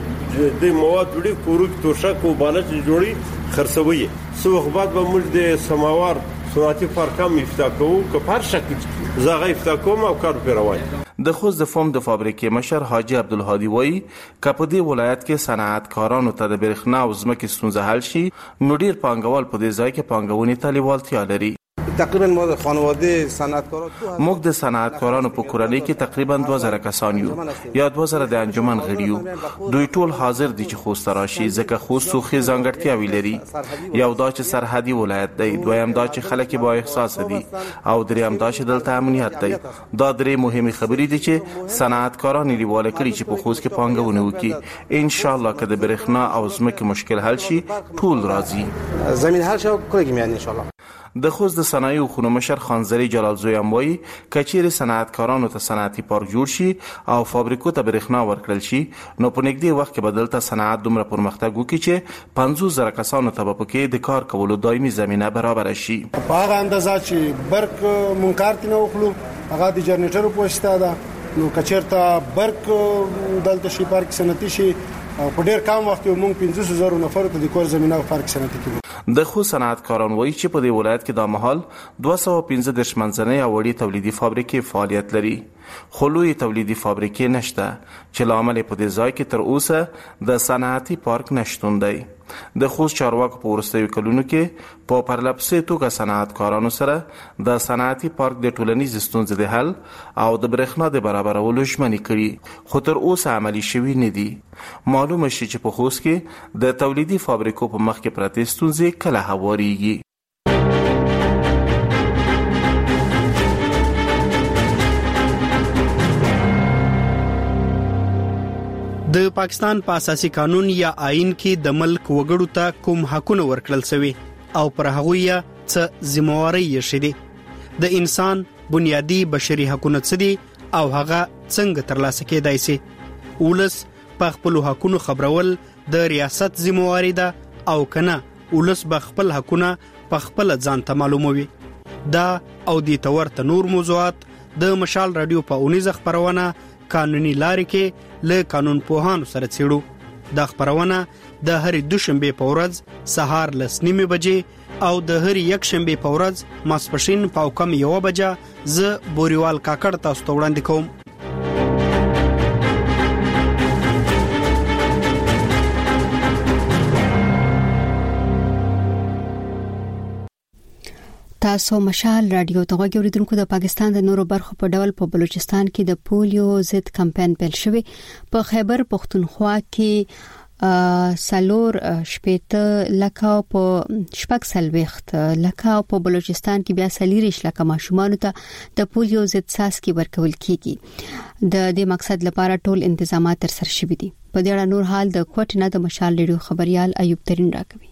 د مواد جوړي کورک توشک او بالښت جوړي خرڅوي. سو وخت به موږ د سماوار صنعتي پارک افتتاح کوو که په هر شکل زغه افتتاح کوم او کار پیروي. د خوست د فوم د فابریکې مشر حاجی عبدالهادي وایي که په دې ولایت کې صنعتکارانو ته د برېښنا او ځمکې ستونزه حل شي نو ډیر پانګوال په دې ځای کې پانګونې ته لیوالتیا لري. تقریبا ما د خانواده صنعتکاران موږ د صنعتکارانو په کورنۍ کې تقریبا دوه زره کسان یو یا دوه زره د انجمن غړي یو. دوی ټول حاضر دي چې خوست راشي ځکه خوست سوخي ځانګړتیاوې لري. یو دا چې سرحدي ولایت دی، دویم دا چې خلک با احساس دي او دریم دا چې دلته امنیت دی. دا درې مهمه خبرې دي چې صنعتکاران لیواله کړي چې په خوست کې پانګونه وکړي. ان شاء الله که د برېښنا او ځمکې مشکل حل شي ټول راځي زمين حل شو کوي ان شاء الله. د خوست د صنایعو خونو مشر خانزری جلال زوی هم وایي کچېرې صنعتکارانو ته صنعتي پارک جوړ شي او فابریکو ته برېښنا ورکړل شي نو په نږدې وخت کې به دلته صنعت دومره پرمختګ وکړي چې پنځوس زره کسانو ته به پکې د کار کولو دایمي زمینه برابره شي. په هغه اندازه چې برق مونږ کار نه وکړو هغه د جنریټرو په واسطه ده نو کچرته برق دلته شي پارک صنعتي شي په ډېر کم وخت کې موږ پنځه زره نفر ته د کور زمينه پارک صنعتي کې د خو صنعتکاران وایي چې په دې ولایت کې د مهال دوه سوه پنځه دېرش منځنۍ او وړې تولیدي فابریکې فعالیت لري خو لوی تولیدي فابریکې نشته چې لامل په دې ځای کې تر اوسه د صنعتي پارک نشتون دی د خوست چارواکو په وروستیو کلونو کې په پرلپسې توګه صنعتکارانو سره د صنعتي پارک د ټولنیز ستونزې د حل او د برېښنا د برابرولو ژمنې کړي خو تر اوسه عملي شوي نه دي معلومه شي چې په خوست کې د تولیدي فابریکو په مخ کې پرتې ستونزې کله هوارېږي. د پاکستان په اساسي قانون یا آئین کې د ملک وګړو ته کوم حقونه ورکړل شوي او پر هغه یې څه ذمہواری یې شې د انسان بنیادی بشري حقونه څه دي او هغه څنګه ترلاسه کېدای شي ولس په خپل حقونو خبرول د ریاست ذمہواری ده او کنه ولس به خپل حقونه په خپل ځان ته معلوموي دا او د تورته نور موضوعات د مشال رادیو په اونیزه خبرونه قانوني لارې کې له قانون پوهانو سره څېړو دا خبرونه د هرې دوشنبه په ورځ سهار لس نیمې بجې او د هرې یک شنبه په ورځ ماسپښین په کم یو بجه زه بوریوال کاکړ تاسو ته وړاندې کوم. تاسو مشال رادیو ته غوږی اوریدونکو د پاکستان د نورو برخو په ډول په بلوچستان کې د پولیو ضد کمپاین پیل شوی په خیبر پختونخوا کې سالور شپېته لکه په شپږ سلويخت لکه په بلوچستان کې بیا سلیریش لکه ماشومان ته د پولیو ضد څاڅکي ورکول کیږي د دې مقصد لپاره ټول تنظیمات تر سره شوي دي په دې اړه نور حال د کوټ نه د مشال رادیو خبريال ایوب ترين راکوي.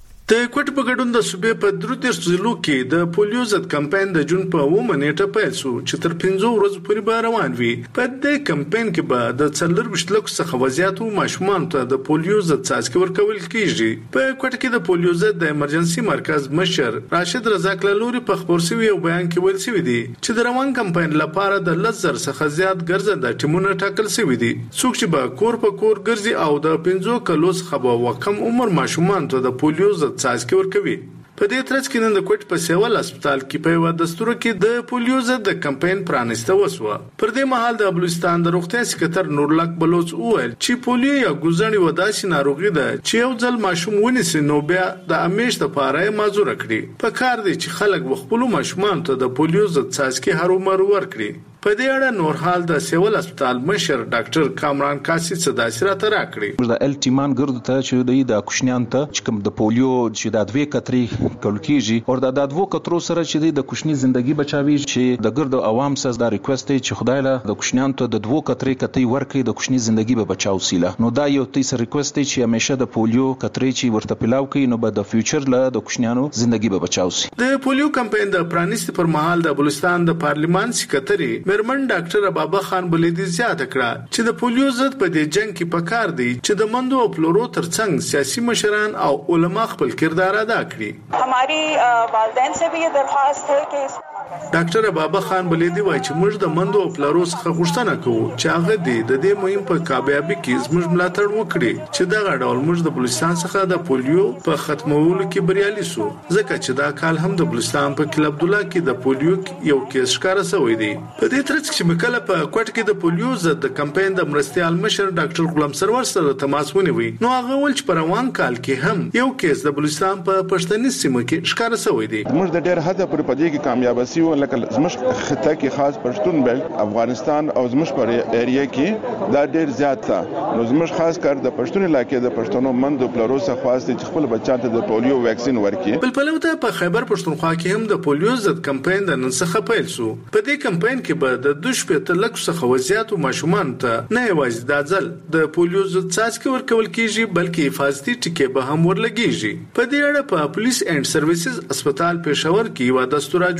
د کوټ په ګډون د صوبې په درودر ضلعو کې د پولیو ضد کمپاین د جون په اومه نیټه پیل شو چې تر پنځو ورځې پورې به روان وي. په دې کمپاین کې به د څلور ویشت لکو څخه وضعیتو ماشومان ته د پولیو ضد څاڅکي ورکول کیږي. په کوټ کې د پولیو ضد د ایمرجنسي مرکز مشر راشد رزاق لوري په خبر شوی او بیان کې ویل شوی دی چې د روان کمپاین لپاره د لزر څخه زیات ګرځنده ټیمونه ټاکل شوی دي څوک چې به کور په کور ګرځي او د پنځو کلو څخه به وکم عمر ماشومان ته د پولیو ضد څاڅکي ورکوي. په دې ترڅ کې نن د کوټ په سیول هسپتال کې په یو دستور کې د پولیو ضد د کمپاین پرانسته وسوه. پر دې مهال د بلوچستان د روغتیا سکرټر نورلاک بلوچ وویل چې پولیو یا ګوزنی وداسي ناروغي ده چې یو ځل ماشوم ونیسي نو بیا د امیش د پاره مازور کړي. په کار دی چې خلک خپل ماشومان ته د پولیو ضد څاڅکي هرومر ورکړي. په دې اړه نور حال د سیول هسپتال مشر ډاکټر کامران کاسي صداسره تر راکړي. د الټیمان ګرد ته چې د کوشنیان ته چې کوم د پولیو چې د دوه کتري کول کیږي او د دوه کترو سره چې د کوشنی ژوندۍ بچاوي چې د ګرد عوام سره د ریکوست چې خدای له د کوشنیان ته د دوه کتري کتي ورکړي د کوشنی ژوندۍ به بچاو سیله. نو دا یو تیس ریکوست چې همیشه د پولیو کتري چې ورته پلاو کوي نو به د فیوچر له د کوشنیانو ژوندۍ به بچاو سي. د پولیو کمپاین د پرانیست پر مهال د بلوچستان د پارلیمان سکرټري مرمن ډاکټر بابا خان بلیدي زیاته کړه چې د پولیو ضد په دې جنگ کې پکار دی چې د مندو او پلورو ترڅنګ سیاسي مشران او علما خپل کردار ادا کړي. हमारी वालिदैन से भी ये दरख्वास्त है कि ډاکټر بابا خان بلیدي وایي چې موږ د مندو او پلورو څخه غوښتنه کوو چې هغه د دې مهم په کامیابی کې زموږ ملاتړ وکړي چې دا غاډول موږ د بلوچستان څخه د پولیو په ختمولو کې بریالي سو ځکه چې دا کال هم د بلوچستان په کلب عبدالله کې د پولیو یو کیس ښکار شوی دی. په دې ترڅ کې مکله په کوټ کې د پولیو ضد د کمپاین د مرستيال مشر ډاکټر غلام سرور سره تماس ونیوي نو هغه ول چې په روان کال کې هم یو کیس د بلوچستان په پښتني سیمه کې ښکار شوی دی. موږ د ډېر حد پر پدې کې کامیاب سیو لکه زموږ خطه کې خاص پښتون بیلټ افغانستان او زموږ پر ایریا کې دا ډېر زیات ده. نو زموږ خاص کار د پښتون علاقې د پښتنو مندو پلروسه خواسته چې خپل بچان ته د پولیو ویکسین ورکړي. بل پلوته په خیبر پښتونخوا کې هم د پولیو ضد کمپاین د نن څخه پیل شو. په دې کمپاین کې به د دوه شپږ لک څخه وضعیتو ماشومان ته نه یوازې د ځل د پولیو ضد څاڅکي ورکول کیږي بلکې حفاظتي ټکي به هم ورلګیږي. په دې اړه په پولیس اینډ سرویسز هسپتال پېښور کې یو دستور جوړ شوی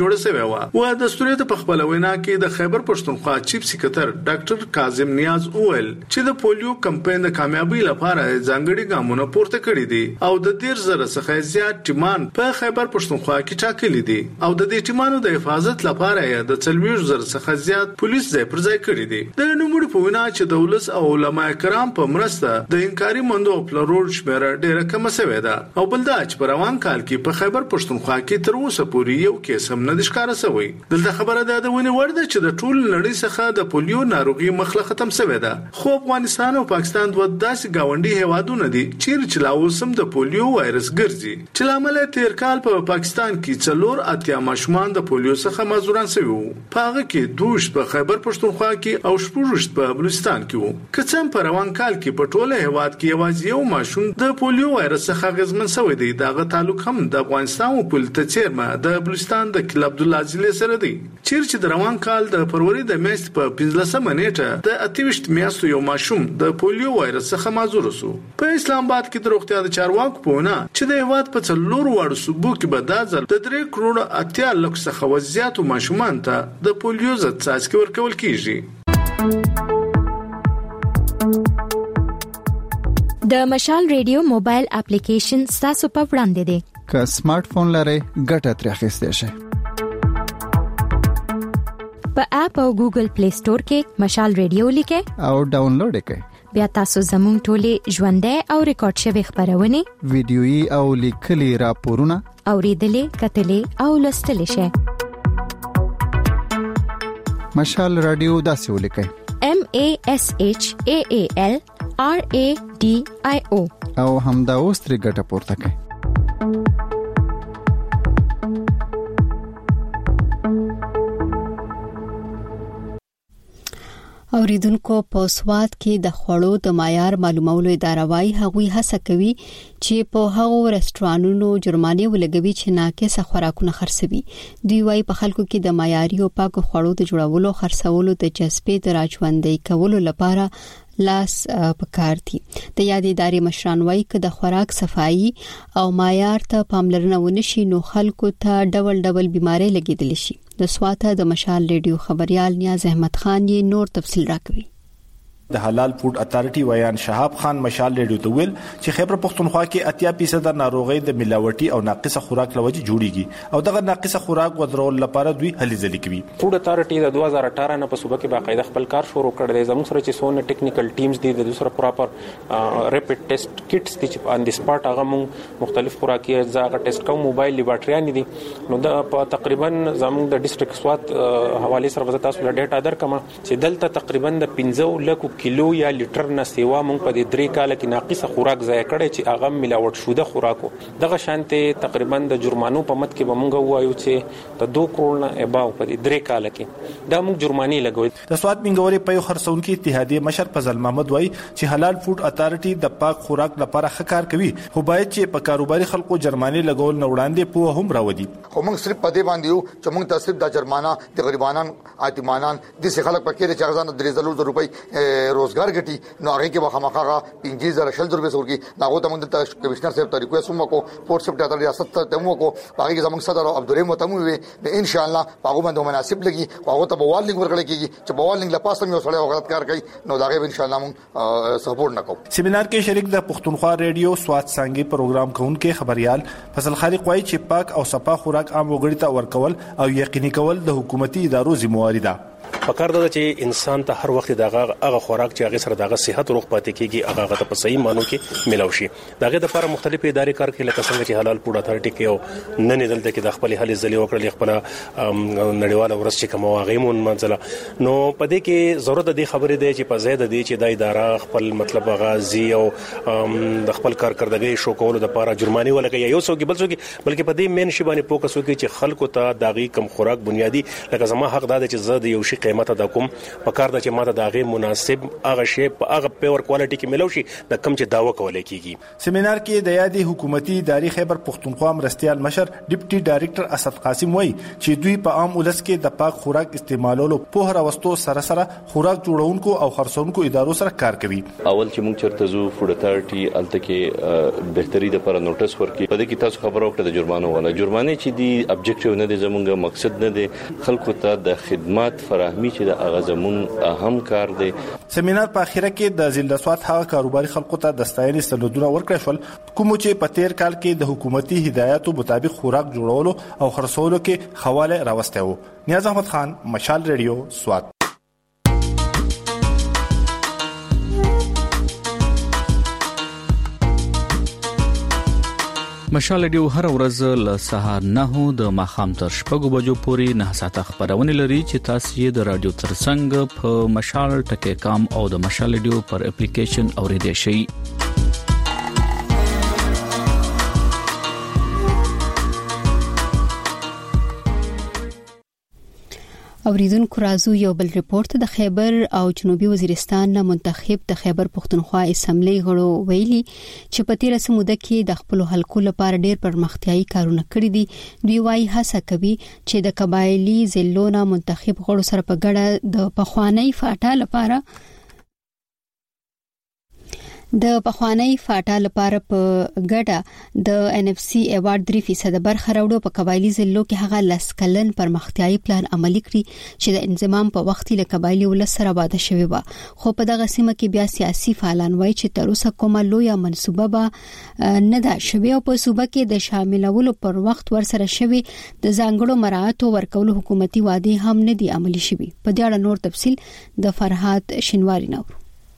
و و د ستوري په خپل وینا کې د خیبر پښتونخوا چیف سکرټر ډاکټر کاظم نیاز وویل چې د پولیو کمپاین د کامیابی لپاره ځانګړي ګامونه پورته کړي دي او د ډیر زره څخه زیات ټیمان په خیبر پښتونخوا کې ټاکلي دي او د دې ټیمانو د حفاظت لپاره د څلوېښت زره څخه زیات پولیس ځای پر ځای کړي دي. د نوموړي په وینا چې د ولس او علما کرام په مرسته د انکاري مندو او پلورول شمیره ډیره کمه شوې ده او بل دا چې په روان کال کې په خیبر پښتونخوا کې تر اوسه پورې یو کیس هم نه دی ښکاره شوی. دلته خبره ده د ونې وړ ده چې د ټول نړۍ څخه د پولیو ناروغي مخله ختم شوې ده خو افغانستان او پاکستان دوه داسې گاونډي هیوادونه دي چې چې لا اوس هم د پولیو وایرس ګرځي چې لامل تیر کال په پاکستان کې څلور اتیا ماشومان د پولیو څخه مازوران شوي وو. په هغه کې دوه په خیبر پښتونخوا کې او شپږ په بلوچستان کې وو. که څه په روان کال کې په ټوله هیواد کې یوازې یو ماشوم د پولیو وایرس څخه اغېزمن شوی دی. دغه تعلق هم د افغانستان او پولته چیرمه د بلوچستان د کل عبدالعزیز سره دی چې د روان کال د فروری د میاشتې په پنځلسمه نیټه د اتهویشت میاشتو یو ماشوم د پولیو وایرس څخه مازور شو. په اسلام آباد کې د روغتیا د چارواکو په وینا چې د هیواد په څلور واړو صوبو کې به دا ځل د درې کروڑه اتیا لک څخه زیاتو ماشومان ته د پولیو ضد څاڅکي ورکول کیږي. د مشال ریډیو موبایل اپلیکیشن تاسو په وړاندې دی. که سمارټ فون لرئ ګټه ترې اخیستئ شئ. په اپ او ګوګل پلی سٹور کې مشال ریډیو لیکئ او ډاونلوډ کړئ. بیا تاسو زموږ ټولې ژوندۍ او ریکارډ شوی خبرونه ویډیويي او لیکلي راپورونه اوریدلې کتلې او لوستلې شئ. مشال رادیو داسې ولیکئ M A S H A A L R A D I O او همدا اوس ترې ګټه پورته کړئ. اوریدونکو په سواد کې د خوړو د معیار معلومولو اداره وايي هغوی هڅه کوي چې په هغو رستورانونو جرمانه ولګوي چې ناقصه خوراکونه خرڅوي. دوی وايي په خلکو کې د معیاري او پاکو خوړو د جوړولو خرڅولو د جذبې د راځوندۍ کولو لپاره لاس پکار دي. د یادې ادارې مشران وايي چې د خوراک صفایي او معیار ته پاملرنه ونشي نو خلکو ته ډول ډول بيمارۍ لګیدل شي. د سواته د مشال ریډیو خبريال نیاز احمد خان یې نور تفصیل راکوي. د حلال فود اتارټي ویان شهاب خان مشال ریډیو ته ویل چې خیبر پښتونخوا کې اتیا فیصد ناروغي د ملاوټي او ناقصه خوراک لوجه جوړیږي او دغه ناقصه خوراک ودرول لپاره دوی هلې ځلې کوي. فود اتارټي د دوه هزار اټھارہ نه په صوبه کې باقاعده خپل کار شروع کړی دی. زموږ سره چې سونه ټیکنیکل ټیمز دي د دوسر پراپر ریپټ ټیسټ کټس دي چې ان دی سپاټ هغه موږ مختلف خوراکي ځای ټیسټ کوم موبایل لیبارټریان دي نو د تقریبا زموږ د ډیسټریکټ سوات حواله سره وزتا سره ډیټا درکمه چې دلته تقریبا د پنځه لک کیلو یا لیټر نه سیوا مونږ په دې درې کال کې ناقصه خوراک ضایع کړي چې هغه ملاوټ شوده خوراکو دغه شانته تقریبا د جرمانو په مت کې به مونږ وایو چې د دوه کروڑ نه اباو په دې درې کال کې دا مونږ جرماني لګوي. د سواد منګوري په خرڅونکو اتحادیه مشر فضل محمد وایي چې حلال فود اتارټي د پاک خوراک لپاره ښه کار کوي خو باید چې په کاروباري خلکو جرماني لګول نه وړاندې په هم راوړي. خو مونږ صرف په دې باندې یو چې مونږ تاسو د جرمانه د غریبانان اتمانان د څه خلک پکې چې غزان درې زلو روپۍ روزګار ګټي نو هغه کې به خامخا پنځه زره شل روپۍ ورکی ناغه ته موږ د کمشنر صاحب ته ریکوست وکړو پورت سپټ ته ریاست ته مو کو هغه کې زموږ صدر عبدالرحیم وتمو وي ان شاء الله هغه باندې مناسب لګي هغه ته وارننګ ورکړل کیږي چې وارننگ لپاسه یو سړی غلط کار کوي نو دا غو ان شاء الله موږ سپورټ نکوم. سیمینار کې شریک د پښتونخوا ریډیو سواد څنګه پروګرام کوونکې خبريال فصل خالق وایي چې پاک او صفا خوراک عام وګړي ته ورکول او یقیني کول د حکومتي ادارو ذمہواری ده. پکار ده چې انسان ته هر وخت دغه هغه خوراک چې هغه سره دغه صحت روغ پاتې کیږي هغه ته په صحیح مانو کې ملاوي شي. دغه د لپاره مختلف ادارې کار کوي لکه څنګه چې حلال فود اتارټي کې او نن دلته کې د خپل هلې ځلې وکړل خپل نړیواله ورځ چې کوم واغې مون منځله نو په دې کې ضرورت د خبرې دی چې په زید دی چې د اداره خپل مطلب غازي او د خپل کارکردګۍ شو کولو د لپاره جرماني ولګي یو څوک بل څوک بلکې په دې مین شی باندې فوکس وکړي چې خلکو ته دغه کم خوراک بنیادی لکه زما حق ده چې زه د یو شي اضافي قیمت ادا کوم په کار د چې ماته د هغه مناسب هغه شی په هغه پیور کوالټي کې ملو شي د کم چې داوا کولای کیږي. سیمینار کې د یادي حکومتي ادارې خیبر پختونخوا مرستيال مشر ډیپټي ډایریکټر اسد قاسم وایي چې دوی په عام ولس کې د پاک خوراک استعمالولو په هر وستو سره سره خوراک جوړونکو او خرڅونکو ادارو سره کار کوي. اول چې موږ چرته زو فود اتارټي الته کې بهتري د پر نوټس ورکړي په دې کې تاسو خبرو کړه د جرمانو ولا جرمانه چې دی ابجیکټیو نه دي زمونږ مقصد نه دي خلکو ته د خدمات فراهمي چې د اغه زمون اهم کار دی. سیمینار په اخیره کې د ضلع سواد هغه کاروباري خلکو ته د ستاینې سندونه ورکړل شول کوم چې په تیر کال کې د حکومتي هدایتو مطابق خوراک جوړولو او خرڅولو کې حواله راوسته وو. نیاز احمد خان، مشال ریډیو، سواد. مشال ریډیو هر ورځ له سهار نه د ماخام تر شپږو بجو پورې نه ساعته خبرونه لري چې تاسو یې د رادیو ترڅنګ په مشال ټکی کام او د مشال ریډیو پر اپلیکیشن اوریدئ شئ. اوریدونکو راځو یو بل ریپورت. د خیبر او جنوبي وزیرستان نه منتخب د خیبر پختونخوا اسمبلی غړو ویلي چې په تیر سموده کې د خپل حلقو لپاره ډېر پرمختیايي کارونه کړی دي. دوی وايي هڅه کوي چې د قبایلی ضلعو نه منتخب غړو سره په ګډه د پخوانی فاټا لپاره د پخوانی فاټا لپاره په ګډه د ان اف سی ایوارډ درې فیصد برخه راوړو. په قبایلی ضلعو کې هغه لسکلن پرمختیايي پلان عملي کړی چې د انضمام په وخت له قبایلی ول سره واده شوی و. خو په دغه سیمه کې بیا سیاسي فعالان وایي چې تر اوسه کومه لویه منصوبه به نه ده شوی او په صوبه کې د شاملولو پر وخت ورسره شوی د ځانګړو مراعات ورکولو حکومتي وعده هم نه دي عملي شوی. په دې اړه نور تفصيل د فرحات شینواری نور.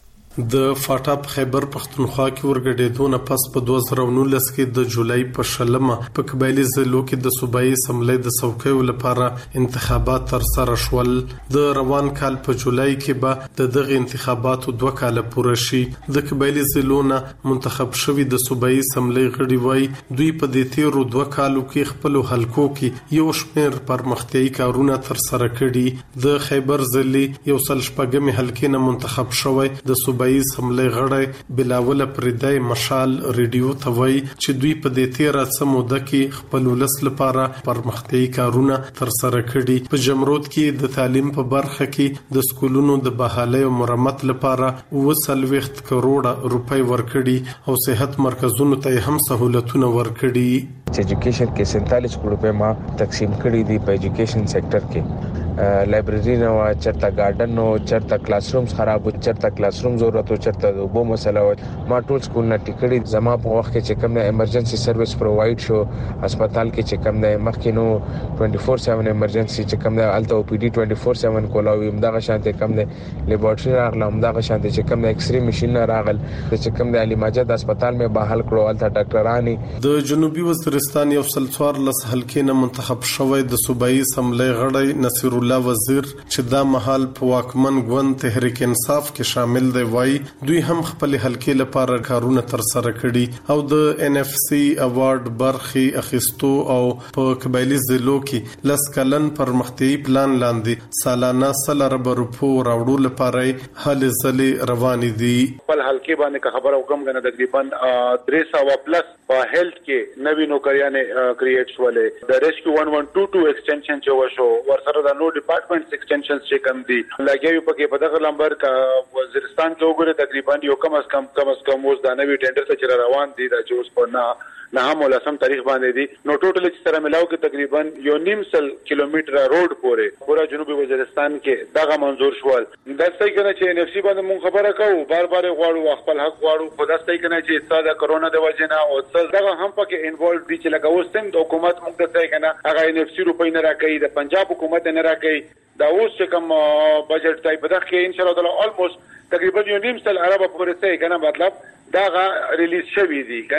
د فاټا په خیبر پختونخوا کې ورګډېدو نه پس په دوه زره نولس کې د جولای په شلمه په قبایلی ضلعو کې د صوبایي اسمبلی د څوکیو لپاره انتخابات تر سره شول. د روان کال په جولای کې به د دغه انتخاباتو دوه کال پوره شي. د قبایلی ضلعو نه منتخب شوی د صوبایي اسمبلی غړي وایي دوی په دې تیرو دوه کالو کې خپل حلقو کې یو شمېر پرمختیايي کارونه تر سره کړي. د خیبر ضلع یو سل شپږمې حلقې نه منتخب شوی د صوبایي سملې غړی بلاول پردای مشال ریډیو ته وایي چې دوی په دې تیره سموده کې خپل ولس لپاره پرمختیايي کارونه تر سره کړي. په جمرود کې د تعلیم په برخه کې د سکولونو د بحالۍ او مرمت لپاره وسلويخت کروڑه روپۍ ورکړي او صحت مرکزونو ته هم سہولتونه ورکړي. ایجوکیشن کې سینتالیس کروڑ روپے ما تقسیم کړي دي په ایجوکیشن سېکټر کې. لایبرری نو چرته گارډن نو چرته کلاس رومز خراب او چرته کلاس روم ضرورت او چرته د وبو مسله ما ټول سکول نه ټیکړي زما په وخت کې چې کوم نه ایمرجنسي سرویس پرووایډ شو هسپتال کې چې کوم نه مخکې نو ټوئنټي فور سیون ایمرجنسي چې کوم نه الته او پی ډي ټوئنټي فور سیون کولاوي مدغه شانته کوم نه لیبارټري راغله مدغه شانته چې کوم نه ایکس ری ماشين راغل چې کوم نه علي ماجد هسپتال مې بحال کړو الته ډاکټرانی. د جنوبي وزیرستان یو سلطوار لس حلقې نه منتخب شوی د صوبایي اسمبلی غړی نصیر الله وزیر چې دا محل په واکمن ګوند تحریک انصاف کې شامل دی وایي دوی هم خپل حلقې لپاره کارونه تر سره کړي او د ان اف سی ایوارډ برخي اخیستو او په قبایلی ضلعو کې لس کلن پرمختیايي پلان لاندې سالانه سل ارب روپو راوړو لپاره هلې ځلې روانې دي. خپل حلقې باندې خبره وکم غنه تقریبا درې سوه پلس په هیلث کې نوې نوکریانې کریټ شولې. د ریسکیو ون ون ټو ټو ایکسټنشن چې وشو ورسره د نو ډپارټمنټ ایکسټنشنز چې کم دي لګیو پکې په دغه لمبر کا وزیرستان کې وګوره تقریبا یو کم از کم کم از کم اوس د نوې ټینډر ته چر روان دي د جوس په نه نه هم ولسم تاریخ باندې دي نو ټوټل چې سره ملاو کې تقریبا یو نیم سل کیلومتر روډ پورې پورا جنوبي وزیرستان کې دغه منظور شول. دا څه کنه چې ان اف سی باندې مونږ خبره کوو بار بار غواړو خپل حق غواړو خدا څه کنه چې ساده کرونا د وجه نه او څل دغه هم پکې انوالو دي چې لکه اوس څنګه حکومت مونږ ته څه کنه هغه ان اف سی روپۍ نه راکړي د پنجاب حکومت نه راکړي دا اوس چې کوم بجټ ټایپ دغه کې ان شاء الله تعالی الموست تقریبا یو نیم سل عربه پورې څه کنه مطلب دا ریلیز شوی دی کنه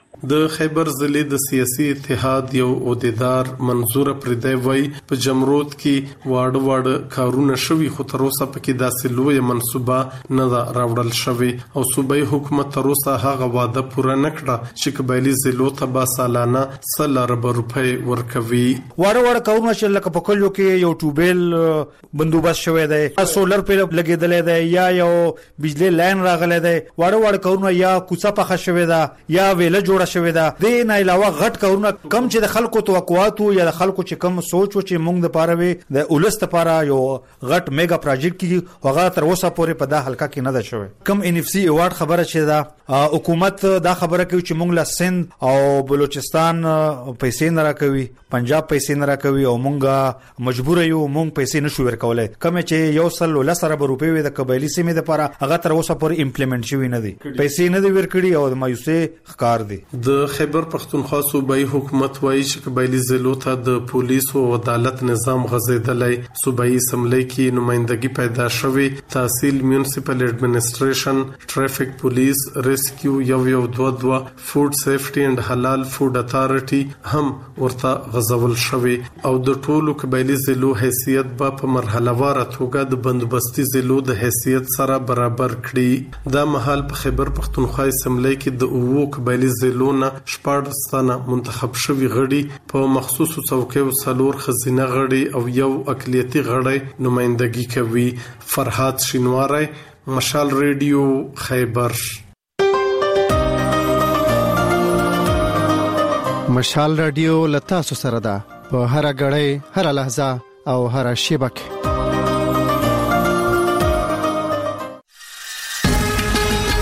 د خیبر ضلع د سیاسي اتحاد یو عہدیدار منظور پردی وای په جمرود کې واړه واړه کارونه شوي خو تر اوسه پکې داسې لوی منصوبه نه راوړل شوی او صوبایي حکومت تر اوسه هغه وعده پوره نه کړه چې قبایلی ضلعو ته به سالانه سل ارب روپۍ ورکوي. واړه واړه کارونه چې لکه په کلیو کې یو ټوبل بندوبست شوی دی، سولر په لګیدلې دی یا یو بجلی لاین راغلی دی، واړه واړه کارونه یا کوڅه پخه شوی ده یا ویله جوړه شوی ده. د نه علاوه غټ کارونه کم چې د خلکو توقعات یا د خلکو چې کم سوچ و چې موږ د پاره وي د اولست لپاره یو غټ میگا پروجیکټ کی هغه تر اوسه پورې په دا حلقه کې نه ده شوی. کم ان اف سی ایوارډ خبره چې دا حکومت دا خبره کوي چې موږ له سند او بلوچستان پیسې نه راکوي، پنجاب پیسې نه راکوي او موږ مجبور یو موږ پیسې نشو ورکولای. کوم چې یو سل لسره روپۍ وي د قبایلی سیمې لپاره هغه تر اوسه پورې امپلیمنٹ شوی نه دي، پیسې نه دي ورکړي او د مایوسي ښکار دي. د خیبر پختونخوا صوبایي حکومت وایي چې قبایلی ضلعو ته د پولیسو او عدالت نظام غځېدلی. صوبایي اسمبلی کې نمائندګي پیدا شوې، تحصیل، میونسپل ایڈمنسټریشن، ټریفک پولیس، ریسکیو، یو یو دوه دوه، فوډ سیفټي اند حلال فوډ اتارټي هم ورته غځول شوې او د ټولو قبایلی ضلعو حیثیت به په مرحله واره توګه د بندوبستي ضلعو د حیثیت سره برابر کړي. دا مهال په خیبر پختونخوا اسمبلی کې د اوو قبایلی ضلعو نه شپاړس تنه منتخب شوي غړي په مخصوصو څوکیو څلور ښځینه غړي او یو اقلیتي غړی نمائندګي کوي. فرهاد شینواری، مشال ریډیو، خیبر. مشال ریډیو لتا سره ده په هر غړی، هر لحظه او هر شیبه کې.